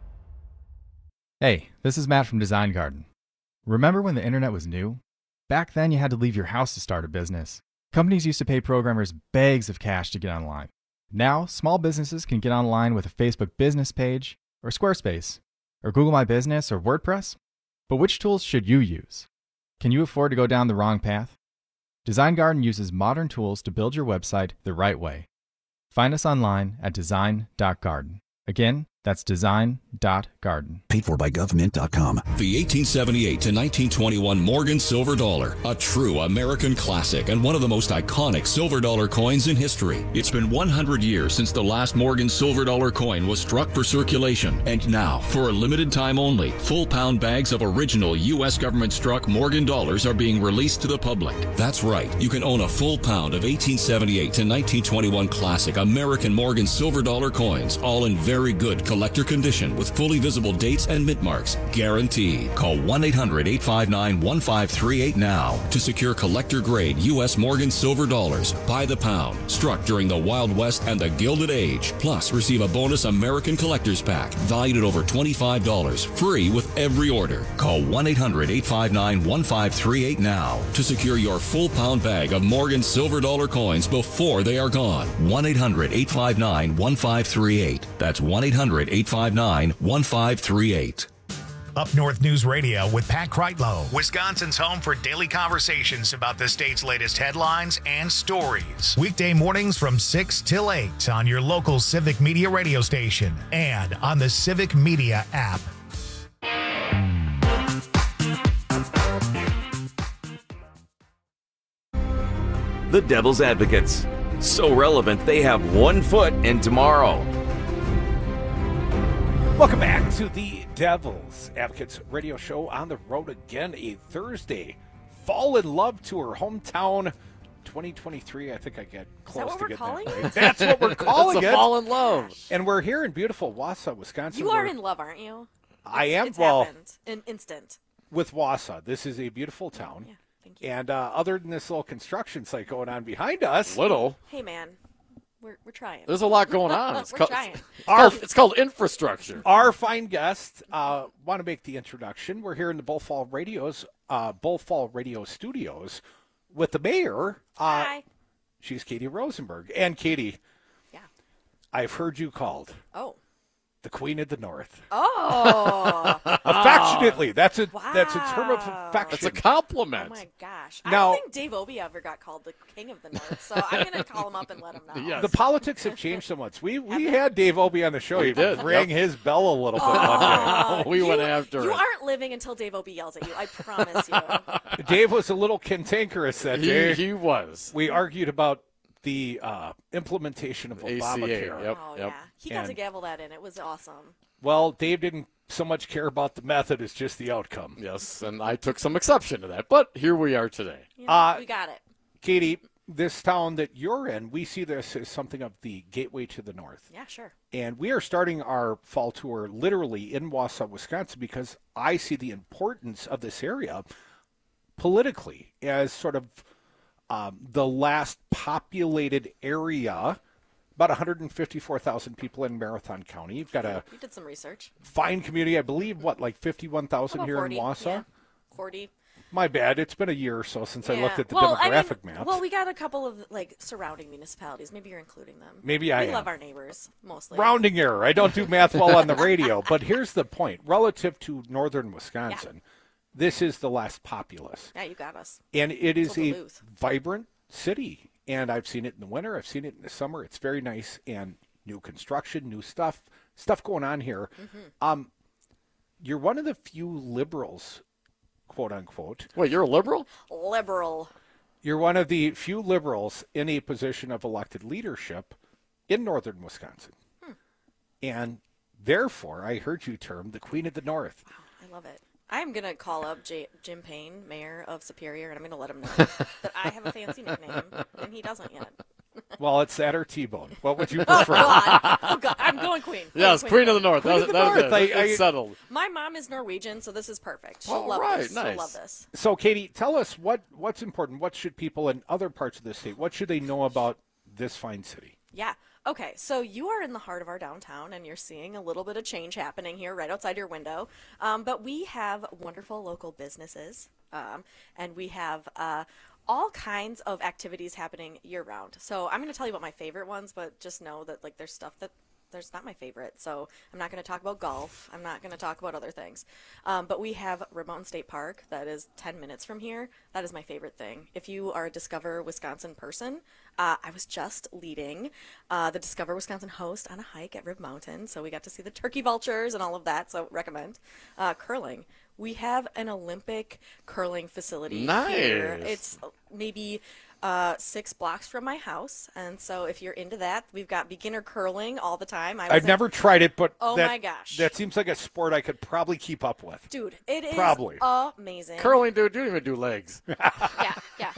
Hey, this is Matt from Design Garden. Remember when the internet was new? Back then you had to leave your house to start a business. Companies used to pay programmers bags of cash to get online. Now, small businesses can get online with a Facebook business page, or Squarespace, or Google My Business, or WordPress. But which tools should you use? Can you afford to go down the wrong path? Design Garden uses modern tools to build your website the right way. Find us online at design dot garden. Again, that's design dot garden. Paid for by government dot com. The eighteen seventy-eight to nineteen twenty-one Morgan Silver Dollar, a true American classic and one of the most iconic silver dollar coins in history. It's been one hundred years since the last Morgan Silver Dollar coin was struck for circulation. And now, for a limited time only, full pound bags of original U S government struck Morgan dollars are being released to the public. That's right, you can own a full pound of eighteen seventy-eight to nineteen twenty-one classic American Morgan Silver Dollar coins, all in very good collector condition with fully visible dates and mint marks guaranteed. Call one eight hundred eight five nine one five three eight now to secure collector grade U S Morgan Silver Dollars by the pound, struck during the Wild West and the Gilded Age. Plus, receive a bonus American Collector's Pack valued at over twenty-five dollars, free with every order. Call one eight hundred eight five nine one five three eight now to secure your full pound bag of Morgan Silver Dollar coins before they are gone. one eight hundred eight five nine one five three eight. That's one eight hundred eight five nine one five three eight. Up North News Radio with Pat Kreitlow, Wisconsin's home for daily conversations about the state's latest headlines and stories. Weekday mornings from six till eight on your local Civic Media radio station and on the Civic Media app. The Devil's Advocates. So relevant, they have one foot in tomorrow. Welcome back to the Devil's Advocates radio show, on the road again, a Thursday Fall in Love Tour, hometown twenty twenty-three. I think I get close Is that what to we're getting calling that it? right. That's what we're calling It's it. a Fall in Love. And we're here in beautiful Wausau, Wisconsin. You are We're- in love, aren't you? I It's- am. It's well, happened. An instant. with Wausau. This is a beautiful town. Yeah, thank you. And uh, other than this little construction site going on behind us. Little. Hey, man. We're, we're trying. There's a lot going on. It's we're called, trying. It's called, it's called infrastructure. Our fine guest, uh, want to make the introduction. We're here in the Bullfall Radios, uh, Bullfall Radio Studios with the mayor. Uh, Hi. She's Katie Rosenberg. And Katie, yeah, I've heard you called Oh. the Queen of the North. Oh. Affectionately. That's a Wow. that's a term of affection. That's a compliment. Oh, my gosh. Now- I don't think Dave Obey ever got called the King of the North, so I'm going to call him up and let him know. Yes. The politics have changed so much. We we had Dave Obey on the show. We He did. rang Yep. his bell a little bit Oh, one day. we you, went after You it. aren't living until Dave Obey yells at you. I promise you. Dave was a little cantankerous that He, day. he was. We argued about the uh, implementation of A C A, Obamacare. yep. Oh, yeah. He got to And- gavel that in. It was awesome. Well, Dave didn't so much care about the method as just the outcome. Yes, and I took some exception to that, but here we are today. You know, Uh, we got it. Katie, this town that you're in, we see this as something of the gateway to the north. Yeah, sure. And we are starting our fall tour literally in Wausau, Wisconsin, because I see the importance of this area politically as sort of um, the last populated area. About one hundred fifty-four thousand people in Marathon County. You've got a You did some research. fine community, I believe, what, like fifty-one thousand About here forty, in Wausau? yeah. forty. My bad. It's been a year or so since I Yeah. looked at the well, demographic I mean, map. Well, we got a couple of like surrounding municipalities. Maybe you're including them. Maybe I We am. love our neighbors mostly. Rounding error. I don't do math well on the radio, but here's the point. Relative to northern Wisconsin, yeah. this is the last populous. Yeah, you got us. And it is So a Duluth. vibrant city. And I've seen it in the winter. I've seen it in the summer. It's very nice. And new construction, new stuff, stuff going on here. Mm-hmm. Um, you're one of the few liberals, quote unquote. Wait, you're a liberal? Liberal. You're one of the few liberals in a position of elected leadership in northern Wisconsin. Hmm. And therefore, I heard you term the Queen of the North. Wow, I love it. I'm going to call up J- Jim Payne, mayor of Superior, and I'm going to let him know that I have a fancy nickname, and he doesn't yet. Well, it's that or T-Bone. What would you Oh, prefer? God. Oh, God. I'm going Queen. Yes, Queen, Queen of the North. Queen That of was- the that was North. it. I- It's I- settled. My mom is Norwegian, so this is perfect. She'll All love right, this. nice. She'll love this. So, Katie, tell us what, what's important. What should people in other parts of the state, what should they know about this fine city? Yeah. Okay, so you are in the heart of our downtown, and you're seeing a little bit of change happening here right outside your window. Um, but we have wonderful local businesses, um, and we have uh, all kinds of activities happening year-round. So I'm going to tell you about my favorite ones, but just know that like there's stuff that there's not my favorite. So I'm not going to talk about golf. I'm not going to talk about other things. Um, but we have Red Mountain State Park that is ten minutes from here. That is my favorite thing. If you are a Discover Wisconsin person, uh, I was just leading uh, the Discover Wisconsin host on a hike at Rib Mountain. So we got to see the turkey vultures and all of that. So recommend. Uh, curling. We have an Olympic curling facility Nice. here. It's maybe uh, six blocks from my house. And so if you're into that, we've got beginner curling all the time. I was I've in- never tried it, but Oh that, my gosh. that seems like a sport I could probably keep up with. Dude, it is Probably. amazing. Curling, dude, you don't even do legs. Yeah, yeah.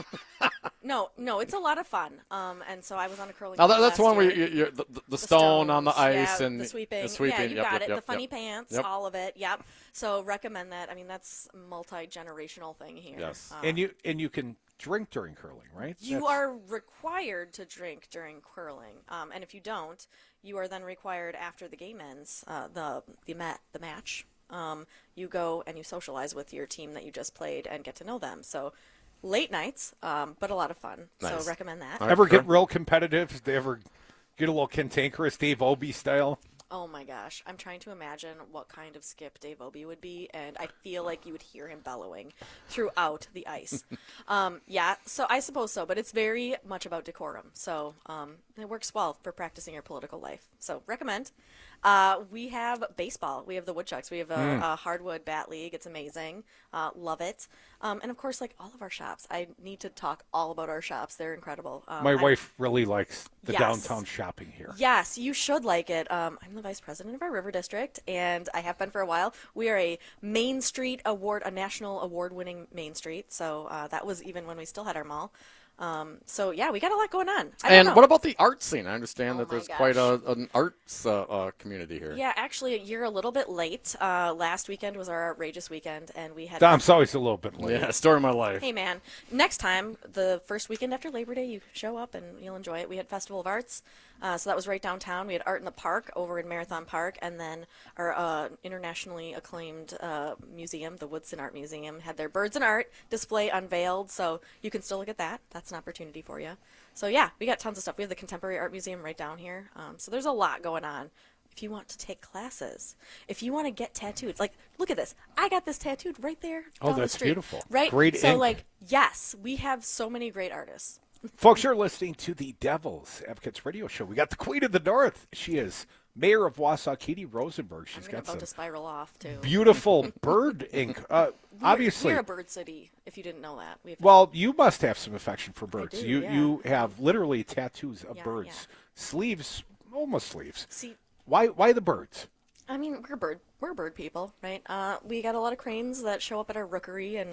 No, no, it's a lot of fun. Um, and so I was on a curling. Now, that, team that's last one where year. you, you, the, the, the stone on the stones, ice yeah, and the sweeping. the sweeping. Yeah, you Yep, got yep, it. yep, the funny yep. pants, Yep. all of it. Yep. So recommend that. I mean, that's a multi-generational thing here. Yes. Uh, And you and you can drink during curling, right? You That's- are required to drink during curling, um, and if you don't, you are then required after the game ends, uh, the the mat the match. Um, you go and you socialize with your team that you just played and get to know them. So late nights, um, but a lot of fun. Nice. So recommend that. Ever get real competitive? Did they ever get a little cantankerous, Dave Obie style? Oh my gosh, I'm trying to imagine what kind of skip Dave Obie would be, and I feel like you would hear him bellowing throughout the ice. um, yeah, so I suppose so, but it's very much about decorum. So um, it works well for practicing your political life. So recommend. Uh, we have baseball. We have the Woodchucks. We have a, Mm. a hardwood bat league. It's amazing. Uh, love it. Um, and of course, like all of our shops. I need to talk all about our shops. They're incredible. Um, My I'm- wife really likes the Yes. downtown shopping here. Yes, you should like it. Um, I'm the vice president of our river district, and I have been for a while. We are a Main Street award, a national award-winning Main Street. So uh, that was even when we still had our mall. Um, so yeah, we got a lot going on. I don't And know. what about the art scene? I understand Oh that my there's quite gosh. a, an arts uh, uh, community here. Yeah, actually, you're a little bit late. Uh, last weekend was our outrageous weekend, and we had. Dom's always a little bit late. Yeah, story of my life. Hey man, next time, the first weekend after Labor Day, you show up and you'll enjoy it. We had Festival of Arts, uh, so that was right downtown. We had Art in the Park over in Marathon Park, and then our uh, internationally acclaimed uh, museum, the Woodson Art Museum, had their Birds and Art display unveiled, so you can still look at that. That's an opportunity for you. So yeah, we got tons of stuff. We have the Contemporary Art Museum right down here, um, so there's a lot going on. If you want to take classes, if you want to get tattooed, like, look at this. I got this tattooed right there. Oh, down the that's street. beautiful. Right? Great So, ink. like, yes, we have so many great artists. Folks, you're listening to the Devil's Advocates Radio Show. We got the Queen of the North. She is Mayor of Wausau, Katie Rosenberg. She's I'm got about some to spiral off, too. beautiful bird ink. Uh, We're, obviously, We're a bird city, if you didn't know that. We have well, you must have some affection for birds. do, you yeah. you have literally tattoos of Yeah, birds, yeah. sleeves, almost sleeves. See, Why why the birds? I mean, we're bird, we're bird people, right? Uh, we got a lot of cranes that show up at our rookery, and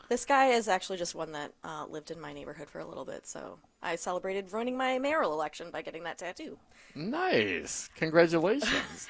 This guy is actually just one that uh, lived in my neighborhood for a little bit, so I celebrated ruining my mayoral election by getting that tattoo. Nice. Congratulations.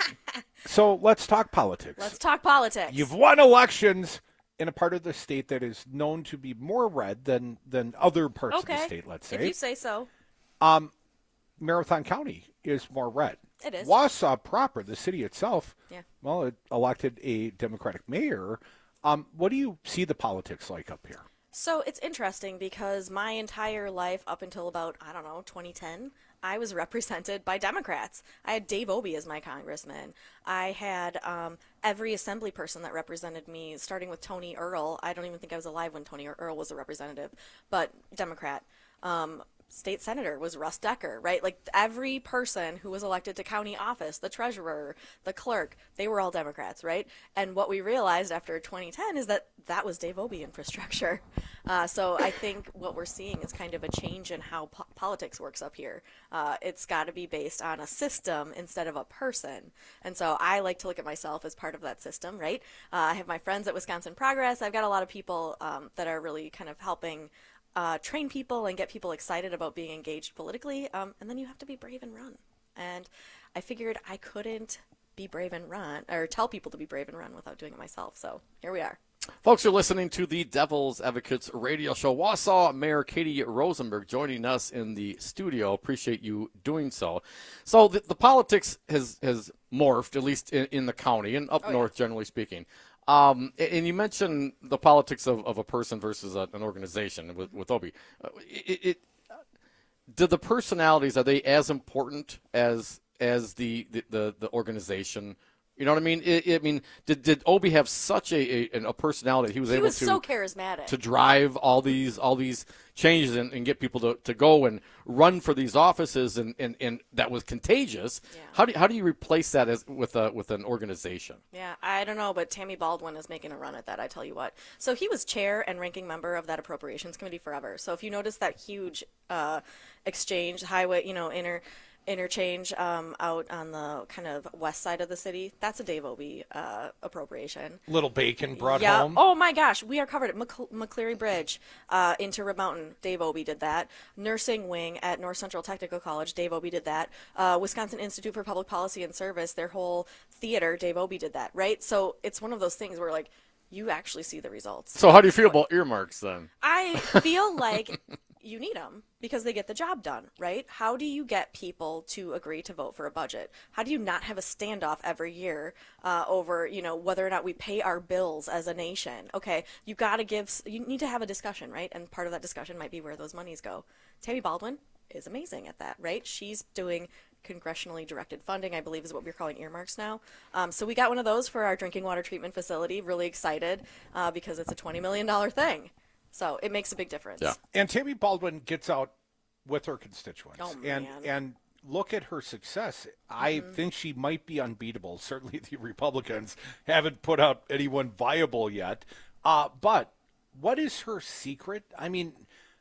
So let's talk politics. Let's talk politics. You've won elections in a part of the state that is known to be more red than, than other parts okay. of the state, let's say. If you say so. Um, Marathon County is more red. It is. Wausau proper, the city itself, yeah. well, it elected a Democratic mayor. Um, what do you see the politics like up here? So it's interesting because my entire life up until about, I don't know, twenty ten, I was represented by Democrats. I had Dave Obey as my congressman. I had um, every assembly person that represented me, starting with Tony Earl. I don't even think I was alive when Tony Earl was a representative, but Democrat. Um, State senator was Russ Decker, right? Like every person who was elected to county office, the treasurer, the clerk, they were all Democrats, right? And what we realized after twenty ten is that that was Dave Obey infrastructure. Uh, so I think what we're seeing is kind of a change in how po- politics works up here. Uh, it's got to be based on a system instead of a person. And so I like to look at myself as part of that system, right? Uh, I have my friends at Wisconsin Progress. I've got a lot of people um, that are really kind of helping Uh, train people and get people excited about being engaged politically, um, and then you have to be brave and run. And I figured I couldn't be brave and run, or tell people to be brave and run without doing it myself. So here we are. Folks, you're listening to the Devil's Advocates radio show. Wausau Mayor Katie Rosenberg joining us in the studio. Appreciate you doing so. So the, the politics has, has morphed, at least in, in the county and up Oh, north, yeah. generally speaking. Um, and you mentioned the politics of, of a person versus a, an organization with, with Obey. Uh, it, it, do the personalities, are they as important as as the, the, the, the organization? You know what I mean? It, I mean, did did Obey have such a, a, a personality that he was He able was to so charismatic. to drive all these all these changes and, and get people to, to go and run for these offices, and, and, and that was contagious. Yeah. How do you, how do you replace that as with a with an organization? Yeah, I don't know, but Tammy Baldwin is making a run at that, I tell you what. So he was chair and ranking member of that appropriations committee forever. So if you notice that huge uh, exchange, highway, you know, inter interchange um, out on the kind of west side of the city, that's a Dave Obey uh, appropriation. Little Bacon brought yeah. home. Oh my gosh, we are covered at Mc- McCleary Bridge uh, into Rib Mountain. Dave Obey did that. Nursing wing at North Central Technical College. Dave Obey did that. Uh, Wisconsin Institute for Public Policy and Service. Their whole theater. Dave Obey did that. Right. So it's one of those things where like you actually see the results. So how do you feel about earmarks then? I feel like you need them because they get the job done, right? How do you get people to agree to vote for a budget? How do you not have a standoff every year uh, over, you know, whether or not we pay our bills as a nation? Okay, you got to give, you need to have a discussion, right? And part of that discussion might be where those monies go. Tammy Baldwin is amazing at that, right? She's doing congressionally directed funding, I believe is what we're calling earmarks now. Um, so we got one of those for our drinking water treatment facility. Really excited uh, because it's a twenty million dollars thing. So it makes a big difference. Yeah. And Tammy Baldwin gets out with her constituents. Oh, and man. and look at her success. I Mhm. think she might be unbeatable. Certainly the Republicans haven't put out anyone viable yet. Uh, but what is her secret? I mean,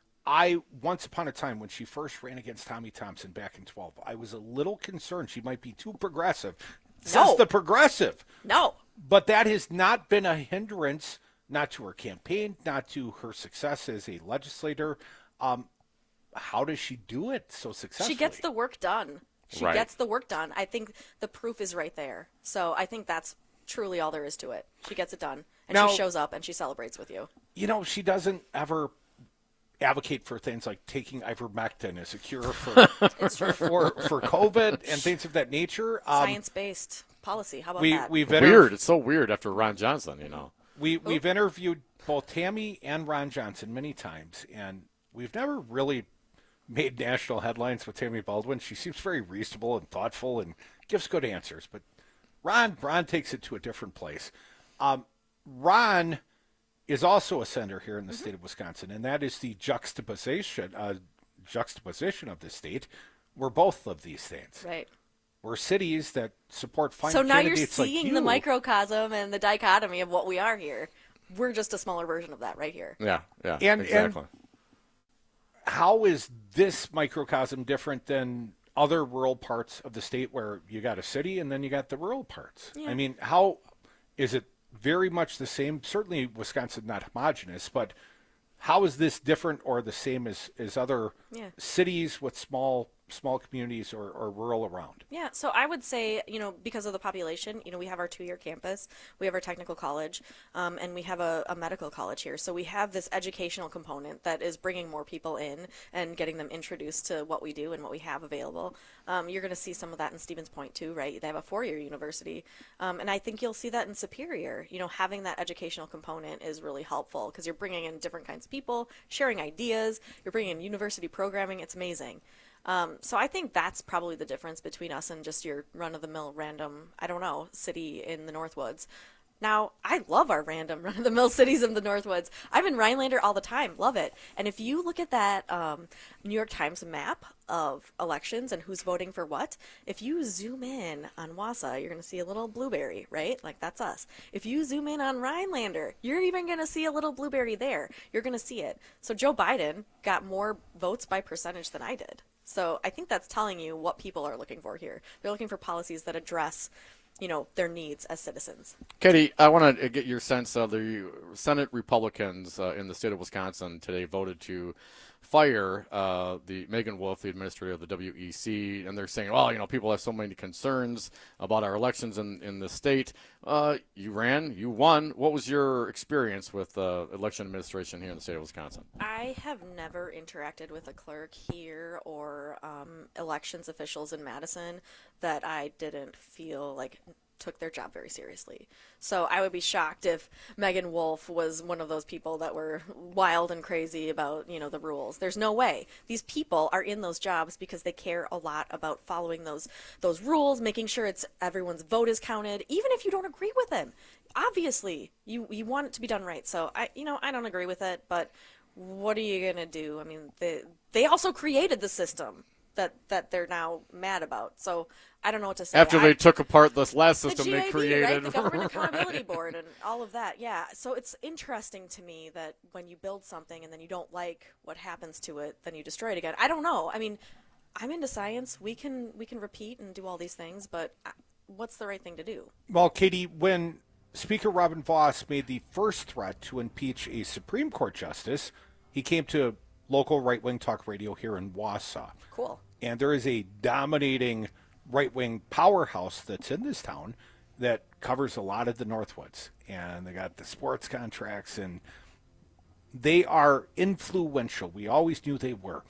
I once upon a time when she first ran against Tommy Thompson back in twelve, I was a little concerned she might be too progressive. Says No. the progressive. No. But that has not been a hindrance, not to her campaign, not to her success as a legislator. Um, how does she do it so successfully? She gets the work done. She Right. gets the work done. I think the proof is right there. So I think that's truly all there is to it. She gets it done. And Now- she shows up and she celebrates with you. You know, she doesn't ever advocate for things like taking ivermectin as a cure for It's true. for, for COVID and things of that nature. Um, Science-based policy. How about we, that? We've Weird. inter- It's so weird after Ron Johnson, you know. We, we've interviewed both Tammy and Ron Johnson many times, and we've never really made national headlines with Tammy Baldwin. She seems very reasonable and thoughtful and gives good answers. But Ron, Ron takes it to a different place. Um, Ron is also a senator here in the state of Wisconsin, and that is the juxtaposition, uh, juxtaposition of the state. We're both of these things. Right. We're cities that support fine So now you're candidates like seeing you. the microcosm and the dichotomy of what we are here. We're just a smaller version of that right here. Yeah, yeah, And- exactly. and- How is this microcosm different than other rural parts of the state where you got a city and then you got the rural parts? Yeah. I mean, how is it very much the same? Certainly Wisconsin not homogenous, but how is this different or the same as, as other Yeah. cities with small small communities or, or rural around? Yeah, so I would say, you know, because of the population, you know, we have our two-year campus, we have our technical college, um, and we have a, a medical college here. So we have this educational component that is bringing more people in and getting them introduced to what we do and what we have available. Um, you're going to see some of that in Stevens Point, too, right? They have a four-year university. Um, and I think you'll see that in Superior. You know, having that educational component is really helpful because you're bringing in different kinds of people, sharing ideas, you're bringing in university programming. It's amazing. Um, so I think that's probably the difference between us and just your run-of-the-mill random, I don't know, city in the Northwoods. Now, I love our random run-of-the-mill cities in the Northwoods. I'm in Rhinelander all the time. Love it. And if you look at that um, New York Times map of elections and who's voting for what, if you zoom in on Wausau, you're going to see a little blueberry, right? Like, that's us. If you zoom in on Rhinelander, you're even going to see a little blueberry there. You're going to see it. So Joe Biden got more votes by percentage than I did. So I think that's telling you what people are looking for here. They're looking for policies that address, you know, their needs as citizens. Katie, I want to get your sense of the Senate Republicans uh, in the state of Wisconsin today voted to fire uh, the Megan Wolf, the administrator of the W E C, and they're saying, well, you know, people have so many concerns about our elections in, in the state. Uh, you ran, you won. What was your experience with uh, election administration here in the state of Wisconsin? I have never interacted with a clerk here or um, elections officials in Madison that I didn't feel like took their job very seriously. So I would be shocked if Megan Wolf was one of those people that were wild and crazy about, you know, the rules. There's no way. These people are in those jobs because they care a lot about following those those rules, making sure it's everyone's vote is counted, even if you don't agree with them. Obviously, you you want it to be done right. So I you know, I don't agree with it, but what are you going to do? I mean, they they also created the system that that they're now mad about. So I don't know what to say. After they I, took apart this last system the G A B, they created. Right? The Government Accountability Board and all of that. Yeah. So it's interesting to me that when you build something and then you don't like what happens to it, then you destroy it again. I don't know. I mean, I'm into science. We can we can repeat and do all these things, but what's the right thing to do? Well, Katie, when Speaker Robin Vos made the first threat to impeach a Supreme Court justice, he came to local right-wing talk radio here in Wausau. Cool. And there is a dominating right-wing powerhouse that's in this town that covers a lot of the Northwoods. And they got the sports contracts, and they are influential. We always knew they were.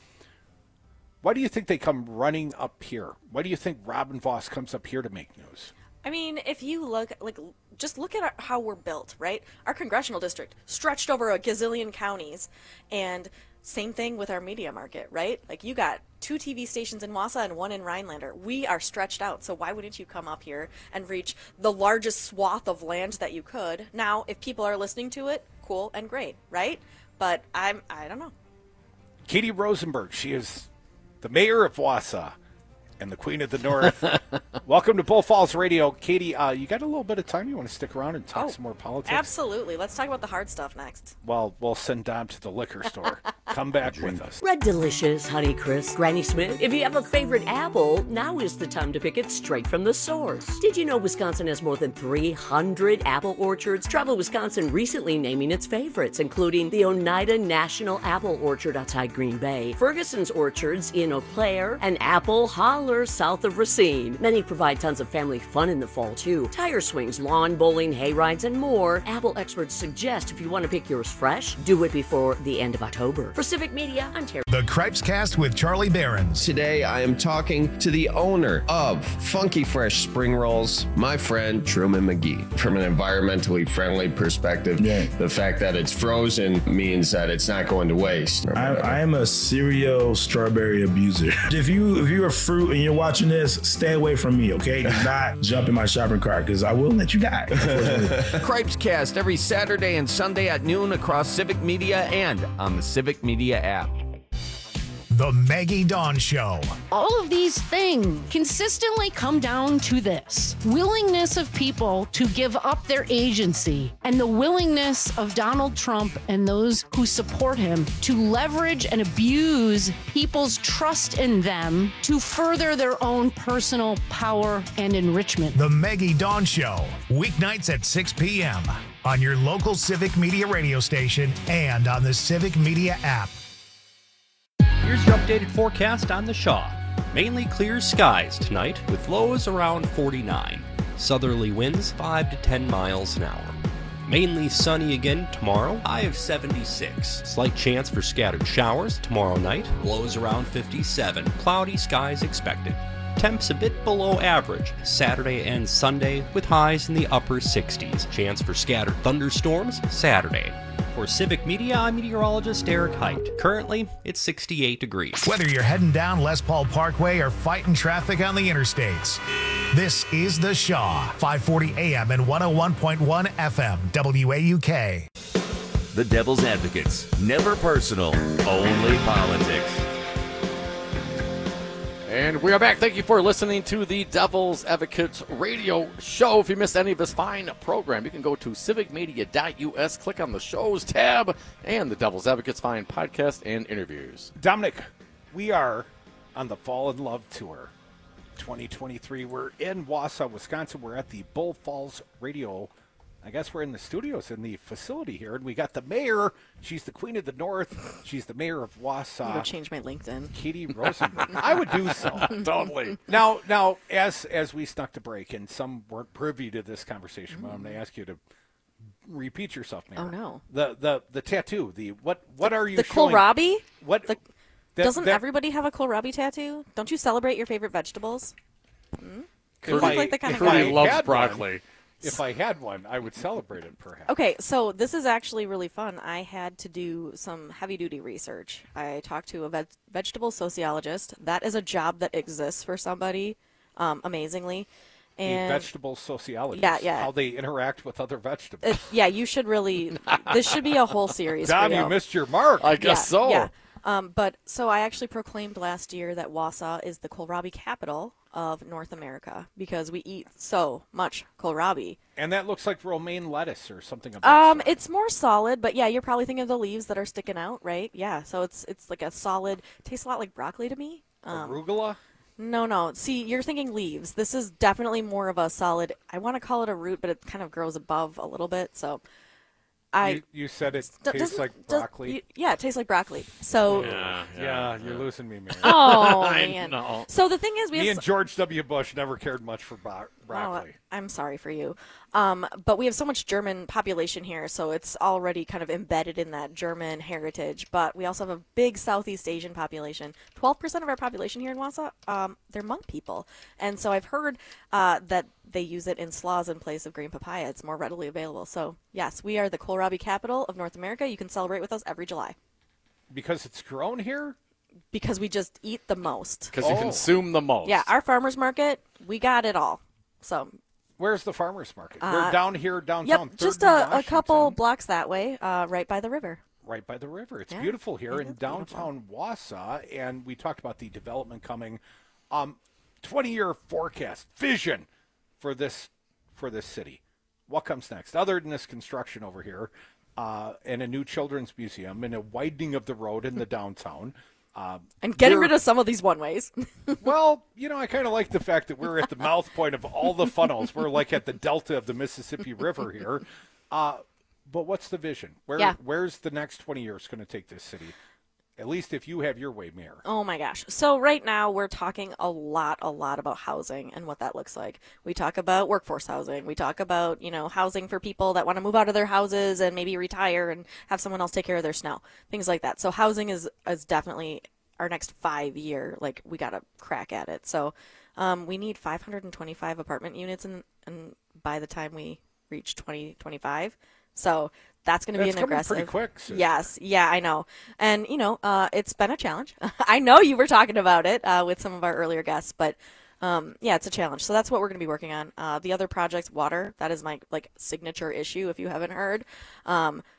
Why do you think they come running up here? Why do you think Robin Vos comes up here to make news? I mean, if you look, like, just look at our, how we're built, right? Our congressional district stretched over a gazillion counties, and same thing with our media market, right? Like, you got two T V stations in Wausau and one in Rhinelander. We are stretched out, so why wouldn't you come up here and reach the largest swath of land that you could? Now, if people are listening to it, cool and great, right? But I'm, I don't know. Katie Rosenberg, she is the mayor of Wausau and the Queen of the North. Welcome to Bull Falls Radio. Katie, uh, you got a little bit of time? You want to stick around and talk Oh, some more politics? Absolutely. Let's talk about the hard stuff next. Well, we'll send Dom to the liquor store. Come back with us. Red Delicious, Honey Crisp, Granny Smith. If you have a favorite apple, now is the time to pick it straight from the source. Did you know Wisconsin has more than three hundred apple orchards? Travel Wisconsin recently naming its favorites, including the Oneida National Apple Orchard outside Green Bay, Ferguson's Orchards in Eau Claire, and Apple Holler south of Racine. Many provide tons of family fun in the fall, too. Tire swings, lawn bowling, hay rides, and more. Apple experts suggest if you want to pick yours fresh, do it before the end of October. For Civic Media, I'm Terry. The Cripes Cast with Charlie Behrens. Today, I am talking to the owner of Funky Fresh Spring Rolls, my friend Truman McGee. From an environmentally friendly perspective, yeah. the fact that it's frozen means that it's not going to waste. I, I am a serial strawberry abuser. If you if you're a fruit and you're watching this, stay away from me, okay? Do not jump in my shopping cart because I will let you die. Cripes Cast every Saturday and Sunday at noon across Civic Media and on the Civic Media app. The Maggie Dawn Show. All of these things consistently come down to this willingness of people to give up their agency and the willingness of Donald Trump and those who support him to leverage and abuse people's trust in them to further their own personal power and enrichment. The Maggie Dawn Show, weeknights at six p.m. on your local Civic Media radio station and on the Civic Media app. Here's your updated forecast on the Shaw. Mainly clear skies tonight with lows around forty-nine. Southerly winds five to ten miles an hour. Mainly sunny again tomorrow, high of seventy-six. Slight chance for scattered showers tomorrow night, lows around fifty-seven. Cloudy skies expected. Temps a bit below average Saturday and Sunday with highs in the upper sixties. Chance for scattered thunderstorms Saturday. For Civic Media, I'm meteorologist Eric Height. Currently, it's sixty-eight degrees. Whether you're heading down Les Paul Parkway or fighting traffic on the interstates, this is The Shaw, five forty a.m. and one oh one point one F M, W A U K. The Devil's Advocates. Never personal, only politics. And we are back. Thank you for listening to the Devil's Advocates radio show. If you missed any of this fine program, you can go to civic media dot U S, click on the shows tab, and the Devil's Advocates fine podcast and interviews. Dominic, we are on the Fall in Love Tour twenty twenty-three. We're in Wausau, Wisconsin. We're at the Bull Falls Radio. I guess we're in the studios in the facility here, and we got the mayor. She's the queen of the north. She's the mayor of Wausau. I'm gonna change my LinkedIn. Katie Rosenberg. I would do so. Totally. Now, now, as as we snuck to break, and some weren't privy to this conversation, but I'm going to ask you to repeat yourself, Mayor. Oh no. The the the tattoo. The what what are you? The showing? kohlrabi? What? The, that, doesn't that, everybody have a kohlrabi tattoo? Don't you celebrate your favorite vegetables? Hmm? If Seems I, like the kind if of guy. I loves had broccoli. One, if I had one, I would celebrate it, perhaps. Okay, so this is actually really fun. I had to do some heavy-duty research. I talked to a veg- vegetable sociologist. That is a job that exists for somebody, um, amazingly. And a vegetable sociologist. Yeah, yeah. How they interact with other vegetables. It, yeah, you should really. This should be a whole series. Don, for you. you missed your mark. I guess yeah, so. Yeah. Um, but so I actually proclaimed last year that Wausau is the kohlrabi capital of North America because we eat so much kohlrabi. And that looks like romaine lettuce or something of that Um, sort. it's more solid, but yeah, you're probably thinking of the leaves that are sticking out, right? Yeah, so it's it's like a solid. Tastes a lot like broccoli to me. Um, Arugula? No, no. See, you're thinking leaves. This is definitely more of a solid. I want to call it a root, but it kind of grows above a little bit. So, I. You, you said it d- tastes doesn't- like does- broccoli. you- yeah, it tastes like broccoli. So. Yeah, yeah, yeah, you're yeah. losing me, man. Oh I man. know. So the thing is, we Me have and George W. Bush never cared much for bro- broccoli. Oh, I'm sorry for you. Um, but we have so much German population here, so it's already kind of embedded in that German heritage. But we also have a big Southeast Asian population. twelve percent of our population here in Wausau, um, they're Hmong people. And so I've heard uh, that they use it in slaws in place of green papaya. It's more readily available. So, yes, we are the kohlrabi capital of North America. You can celebrate with us every July. Because it's grown here? Because we just eat the most. Because you Oh. consume the most. Yeah, our farmers market, we got it all. So Where's the farmer's market? Uh, We're down here downtown. Yep, just Third and a, a Washington, couple blocks that way, uh, right by the river. right by the river. It's Yeah, beautiful here it in is downtown Wausau, and we talked about the development coming. Um, twenty-year forecast, vision for this for this city. What comes next? Other than this construction over here, uh, and a new children's museum, and a widening of the road in the downtown. Um, And getting you're- rid of some of these one-ways. Well, you know, I kind of like the fact that we're at the mouth point of all the funnels. We're like at the delta of the Mississippi River here. Uh, but what's the vision? Where Yeah. Where's the next twenty years going to take this city? At least if you have your way, Mayor. Oh my gosh. So right now we're talking a lot, a lot about housing and what that looks like. We talk about workforce housing. We talk about, you know, housing for people that want to move out of their houses and maybe retire and have someone else take care of their snow, things like that. So housing is, is definitely our next five year, like we got to crack at it. So um, we need five hundred twenty-five apartment units and, and by the time we reach twenty twenty-five. So that's going to be That's an coming aggressive. pretty quick, sister. Yes, yeah, I know, and you know, uh, it's been a challenge. I know you were talking about it uh, with some of our earlier guests, but um, yeah, it's a challenge. So that's what we're going to be working on. Uh, the other projects, water, that is my like signature issue. If you haven't heard, um,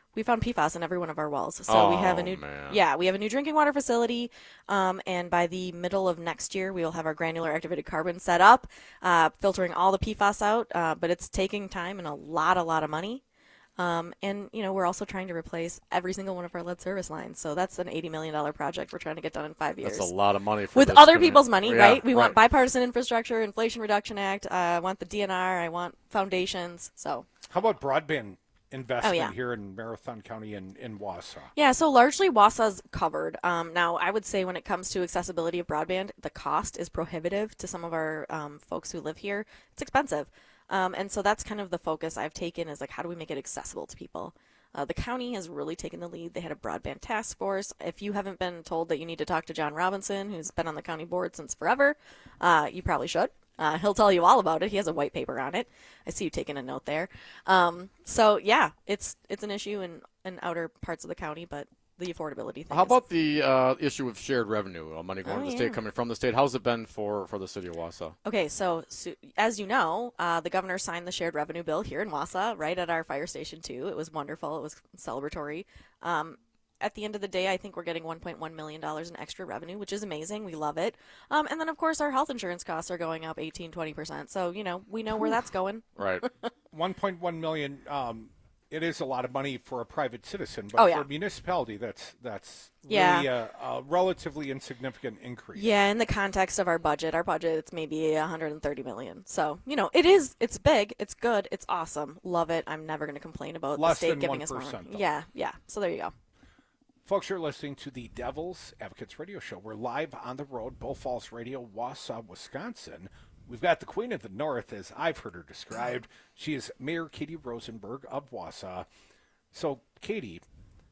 We found P FAS in every one of our wells. So oh, we have a new man. yeah, we have a new drinking water facility. Um, and by the middle of next year, we will have our granular activated carbon set up, uh, filtering all the P FAS out. Uh, but it's taking time and a lot, a lot of money. Um, and, you know, we're also trying to replace every single one of our lead service lines. So that's an eighty million dollars project we're trying to get done in five years. That's a lot of money for With this other community. people's money, Yeah, right? We right. want bipartisan infrastructure, Inflation Reduction Act. Uh, I want the D N R. I want foundations. So How about broadband investment Oh, yeah. here in Marathon County and in Wausau? Yeah, so largely Wausau's covered. Um, now, I would say when it comes to accessibility of broadband, the cost is prohibitive to some of our um, folks who live here. It's expensive. Um, and so that's kind of the focus I've taken is like, how do we make it accessible to people? Uh, the county has really taken the lead. They had a broadband task force. If you haven't been told that you need to talk to John Robinson, who's been on the county board since forever, uh, you probably should. Uh, he'll tell you all about it. He has a white paper on it. I see you taking a note there. Um, so yeah, it's it's an issue in, in outer parts of the county, but the affordability thing. How is- about the uh, issue of shared revenue, uh, money going Oh, to the yeah. state, coming from the state? How's it been for, for the city of Wausau? Okay, so, so as you know, uh, the governor signed the shared revenue bill here in Wausau, right at our fire station too. It was wonderful. It was celebratory. Um, at the end of the day, I think we're getting one point one million dollars in extra revenue, which is amazing. We love it. Um, and then, of course, our health insurance costs are going up eighteen, twenty percent. So, you know, we know where that's going. Right. one point one million dollars, um, it is a lot of money for a private citizen, but Oh, for yeah. a municipality, that's that's Yeah. really a, a relatively insignificant increase. Yeah, in the context of our budget, our budget, it's maybe one hundred thirty million dollars. So, you know, it is, it's big, it's good, it's awesome. Love it. I'm never going to complain about Less the state than giving us one more. percent, though. Yeah, yeah. So there you go. Folks, you're listening to the Devil's Advocates Radio Show. We're live on the road, Bull Falls Radio, Wausau, Wisconsin. We've got the Queen of the North, as I've heard her described. She is Mayor Katie Rosenberg of Wausau. So, Katie,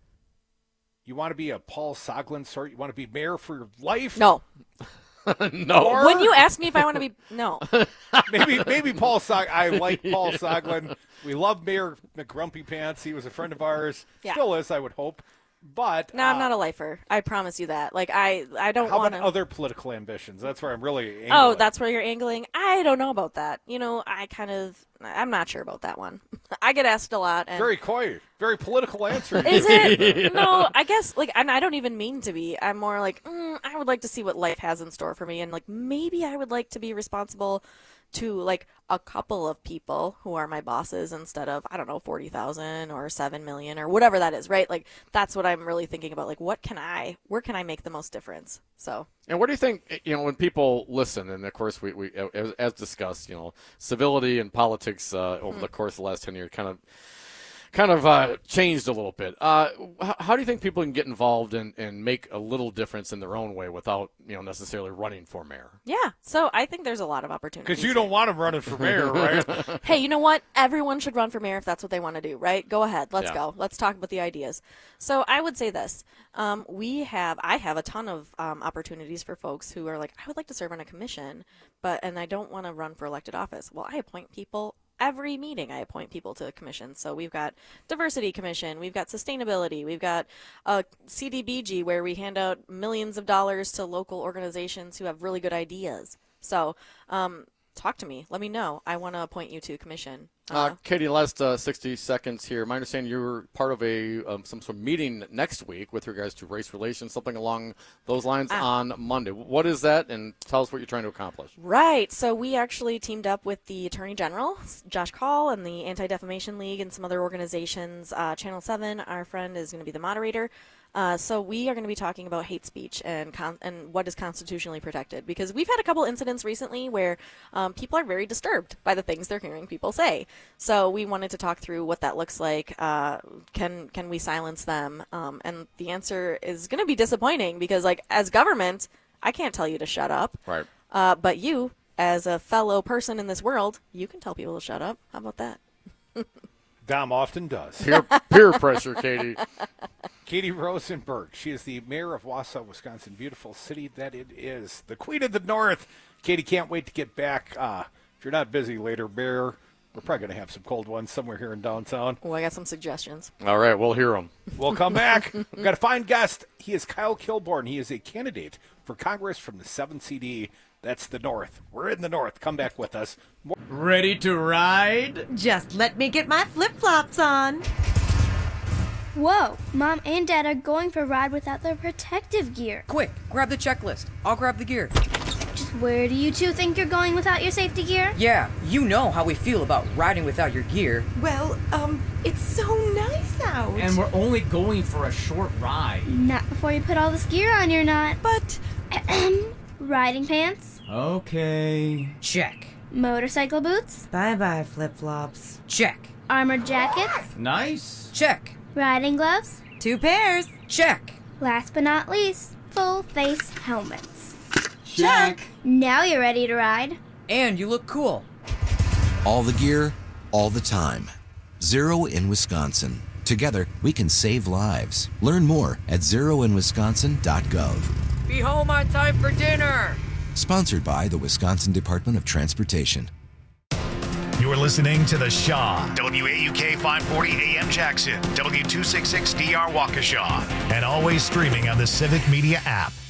you want to be a Paul Soglin sort? You want to be mayor for your life? No. no. Or When you ask me if I want to be, no. maybe maybe Paul Sog. I like Paul Soglin. We love Mayor McGrumpy Pants. He was a friend of ours. Yeah. Still is, I would hope. But No, uh, I'm not a lifer. I promise you that. Like, I, I don't how want about to. other political ambitions? That's where I'm really angling. Oh, that's where you're angling? I don't know about that. You know, I kind of, I'm not sure about that one. I get asked a lot. And very coy, very political answer. Is it? No, I guess, like, and I don't even mean to be. I'm more like, mm, I would like to see what life has in store for me. And, like, maybe I would like to be responsible to, like, a couple of people who are my bosses instead of, I don't know, forty thousand or seven million or whatever that is, right? Like, that's what I'm really thinking about. Like, what can I, where can I make the most difference? So. And what do you think, you know, when people listen, and of course, we, we as, as discussed, you know, civility and politics uh, over Mm. the course of the last ten years kind of kind of uh, changed a little bit. Uh, how, how do you think people can get involved and, and make a little difference in their own way without, you know, necessarily running for mayor? Yeah, so I think there's a lot of opportunities. Because you don't want him running for mayor, right? Hey, you know what? Everyone should run for mayor if that's what they want to do, right? Go ahead. Let's Yeah. go. Let's talk about the ideas. So I would say this. Um, we have, I have a ton of um, opportunities for folks who are like, I would like to serve on a commission, but, and I don't want to run for elected office. Well, I appoint people. Every meeting I appoint people to commissions. So we've got diversity commission, we've got sustainability, we've got a C D B G where we hand out millions of dollars to local organizations who have really good ideas. So um, talk to me. Let me know. I want to appoint you to a commission. Uh, Katie, last uh, sixty seconds here. My understanding you were part of a um, some sort of meeting next week with regards to race relations, something along those lines Ah. on Monday. What is that, and tell us what you're trying to accomplish. Right. So we actually teamed up with the Attorney General, Josh Call, and the Anti-Defamation League and some other organizations. Uh, Channel seven, our friend, is going to be the moderator. Uh, so we are going to be talking about hate speech and con- and what is constitutionally protected, because we've had a couple incidents recently where um, people are very disturbed by the things they're hearing people say. So we wanted to talk through what that looks like. Uh, can can we silence them? Um, and the answer is going to be disappointing because, like, as government, I can't tell you to shut up. Right. Uh, but you, as a fellow person in this world, you can tell people to shut up. How about that? Dom often does. Peer, peer pressure, Katie. Katie Rosenberg. She is the mayor of Wausau, Wisconsin. Beautiful city that it is. The Queen of the North. Katie, can't wait to get back. Uh, if you're not busy later, Mayor, we're probably going to have some cold ones somewhere here in downtown. Oh, I got some suggestions. All right, we'll hear them. We'll come back. We've got a fine guest. He is Kyle Kilborn. He is a candidate for Congress from the seven C D. That's the North. We're in the North. Come back with us. More- Ready to ride? Just let me get my flip-flops on. Whoa, Mom and Dad are going for a ride without their protective gear. Quick, grab the checklist. I'll grab the gear. Just where do you two think you're going without your safety gear? Yeah, you know how we feel about riding without your gear. Well, um, it's so nice out. And we're only going for a short ride. Not before you put all this gear on, you're not. But... Riding pants? Okay. Check. Motorcycle boots? Bye-bye, flip-flops. Check. Armored jackets? Nice. Check. Riding gloves? Two pairs. Check. Last but not least, full face helmets. Check. Now you're ready to ride. And you look cool. All the gear, all the time. Zero in Wisconsin. Together, we can save lives. Learn more at zero in wisconsin dot gov. Be home on time for dinner. Sponsored by the Wisconsin Department of Transportation. You're listening to The Shaw, W A U K five forty A M Jackson, W two sixty-six D R Waukesha, and always streaming on the Civic Media app.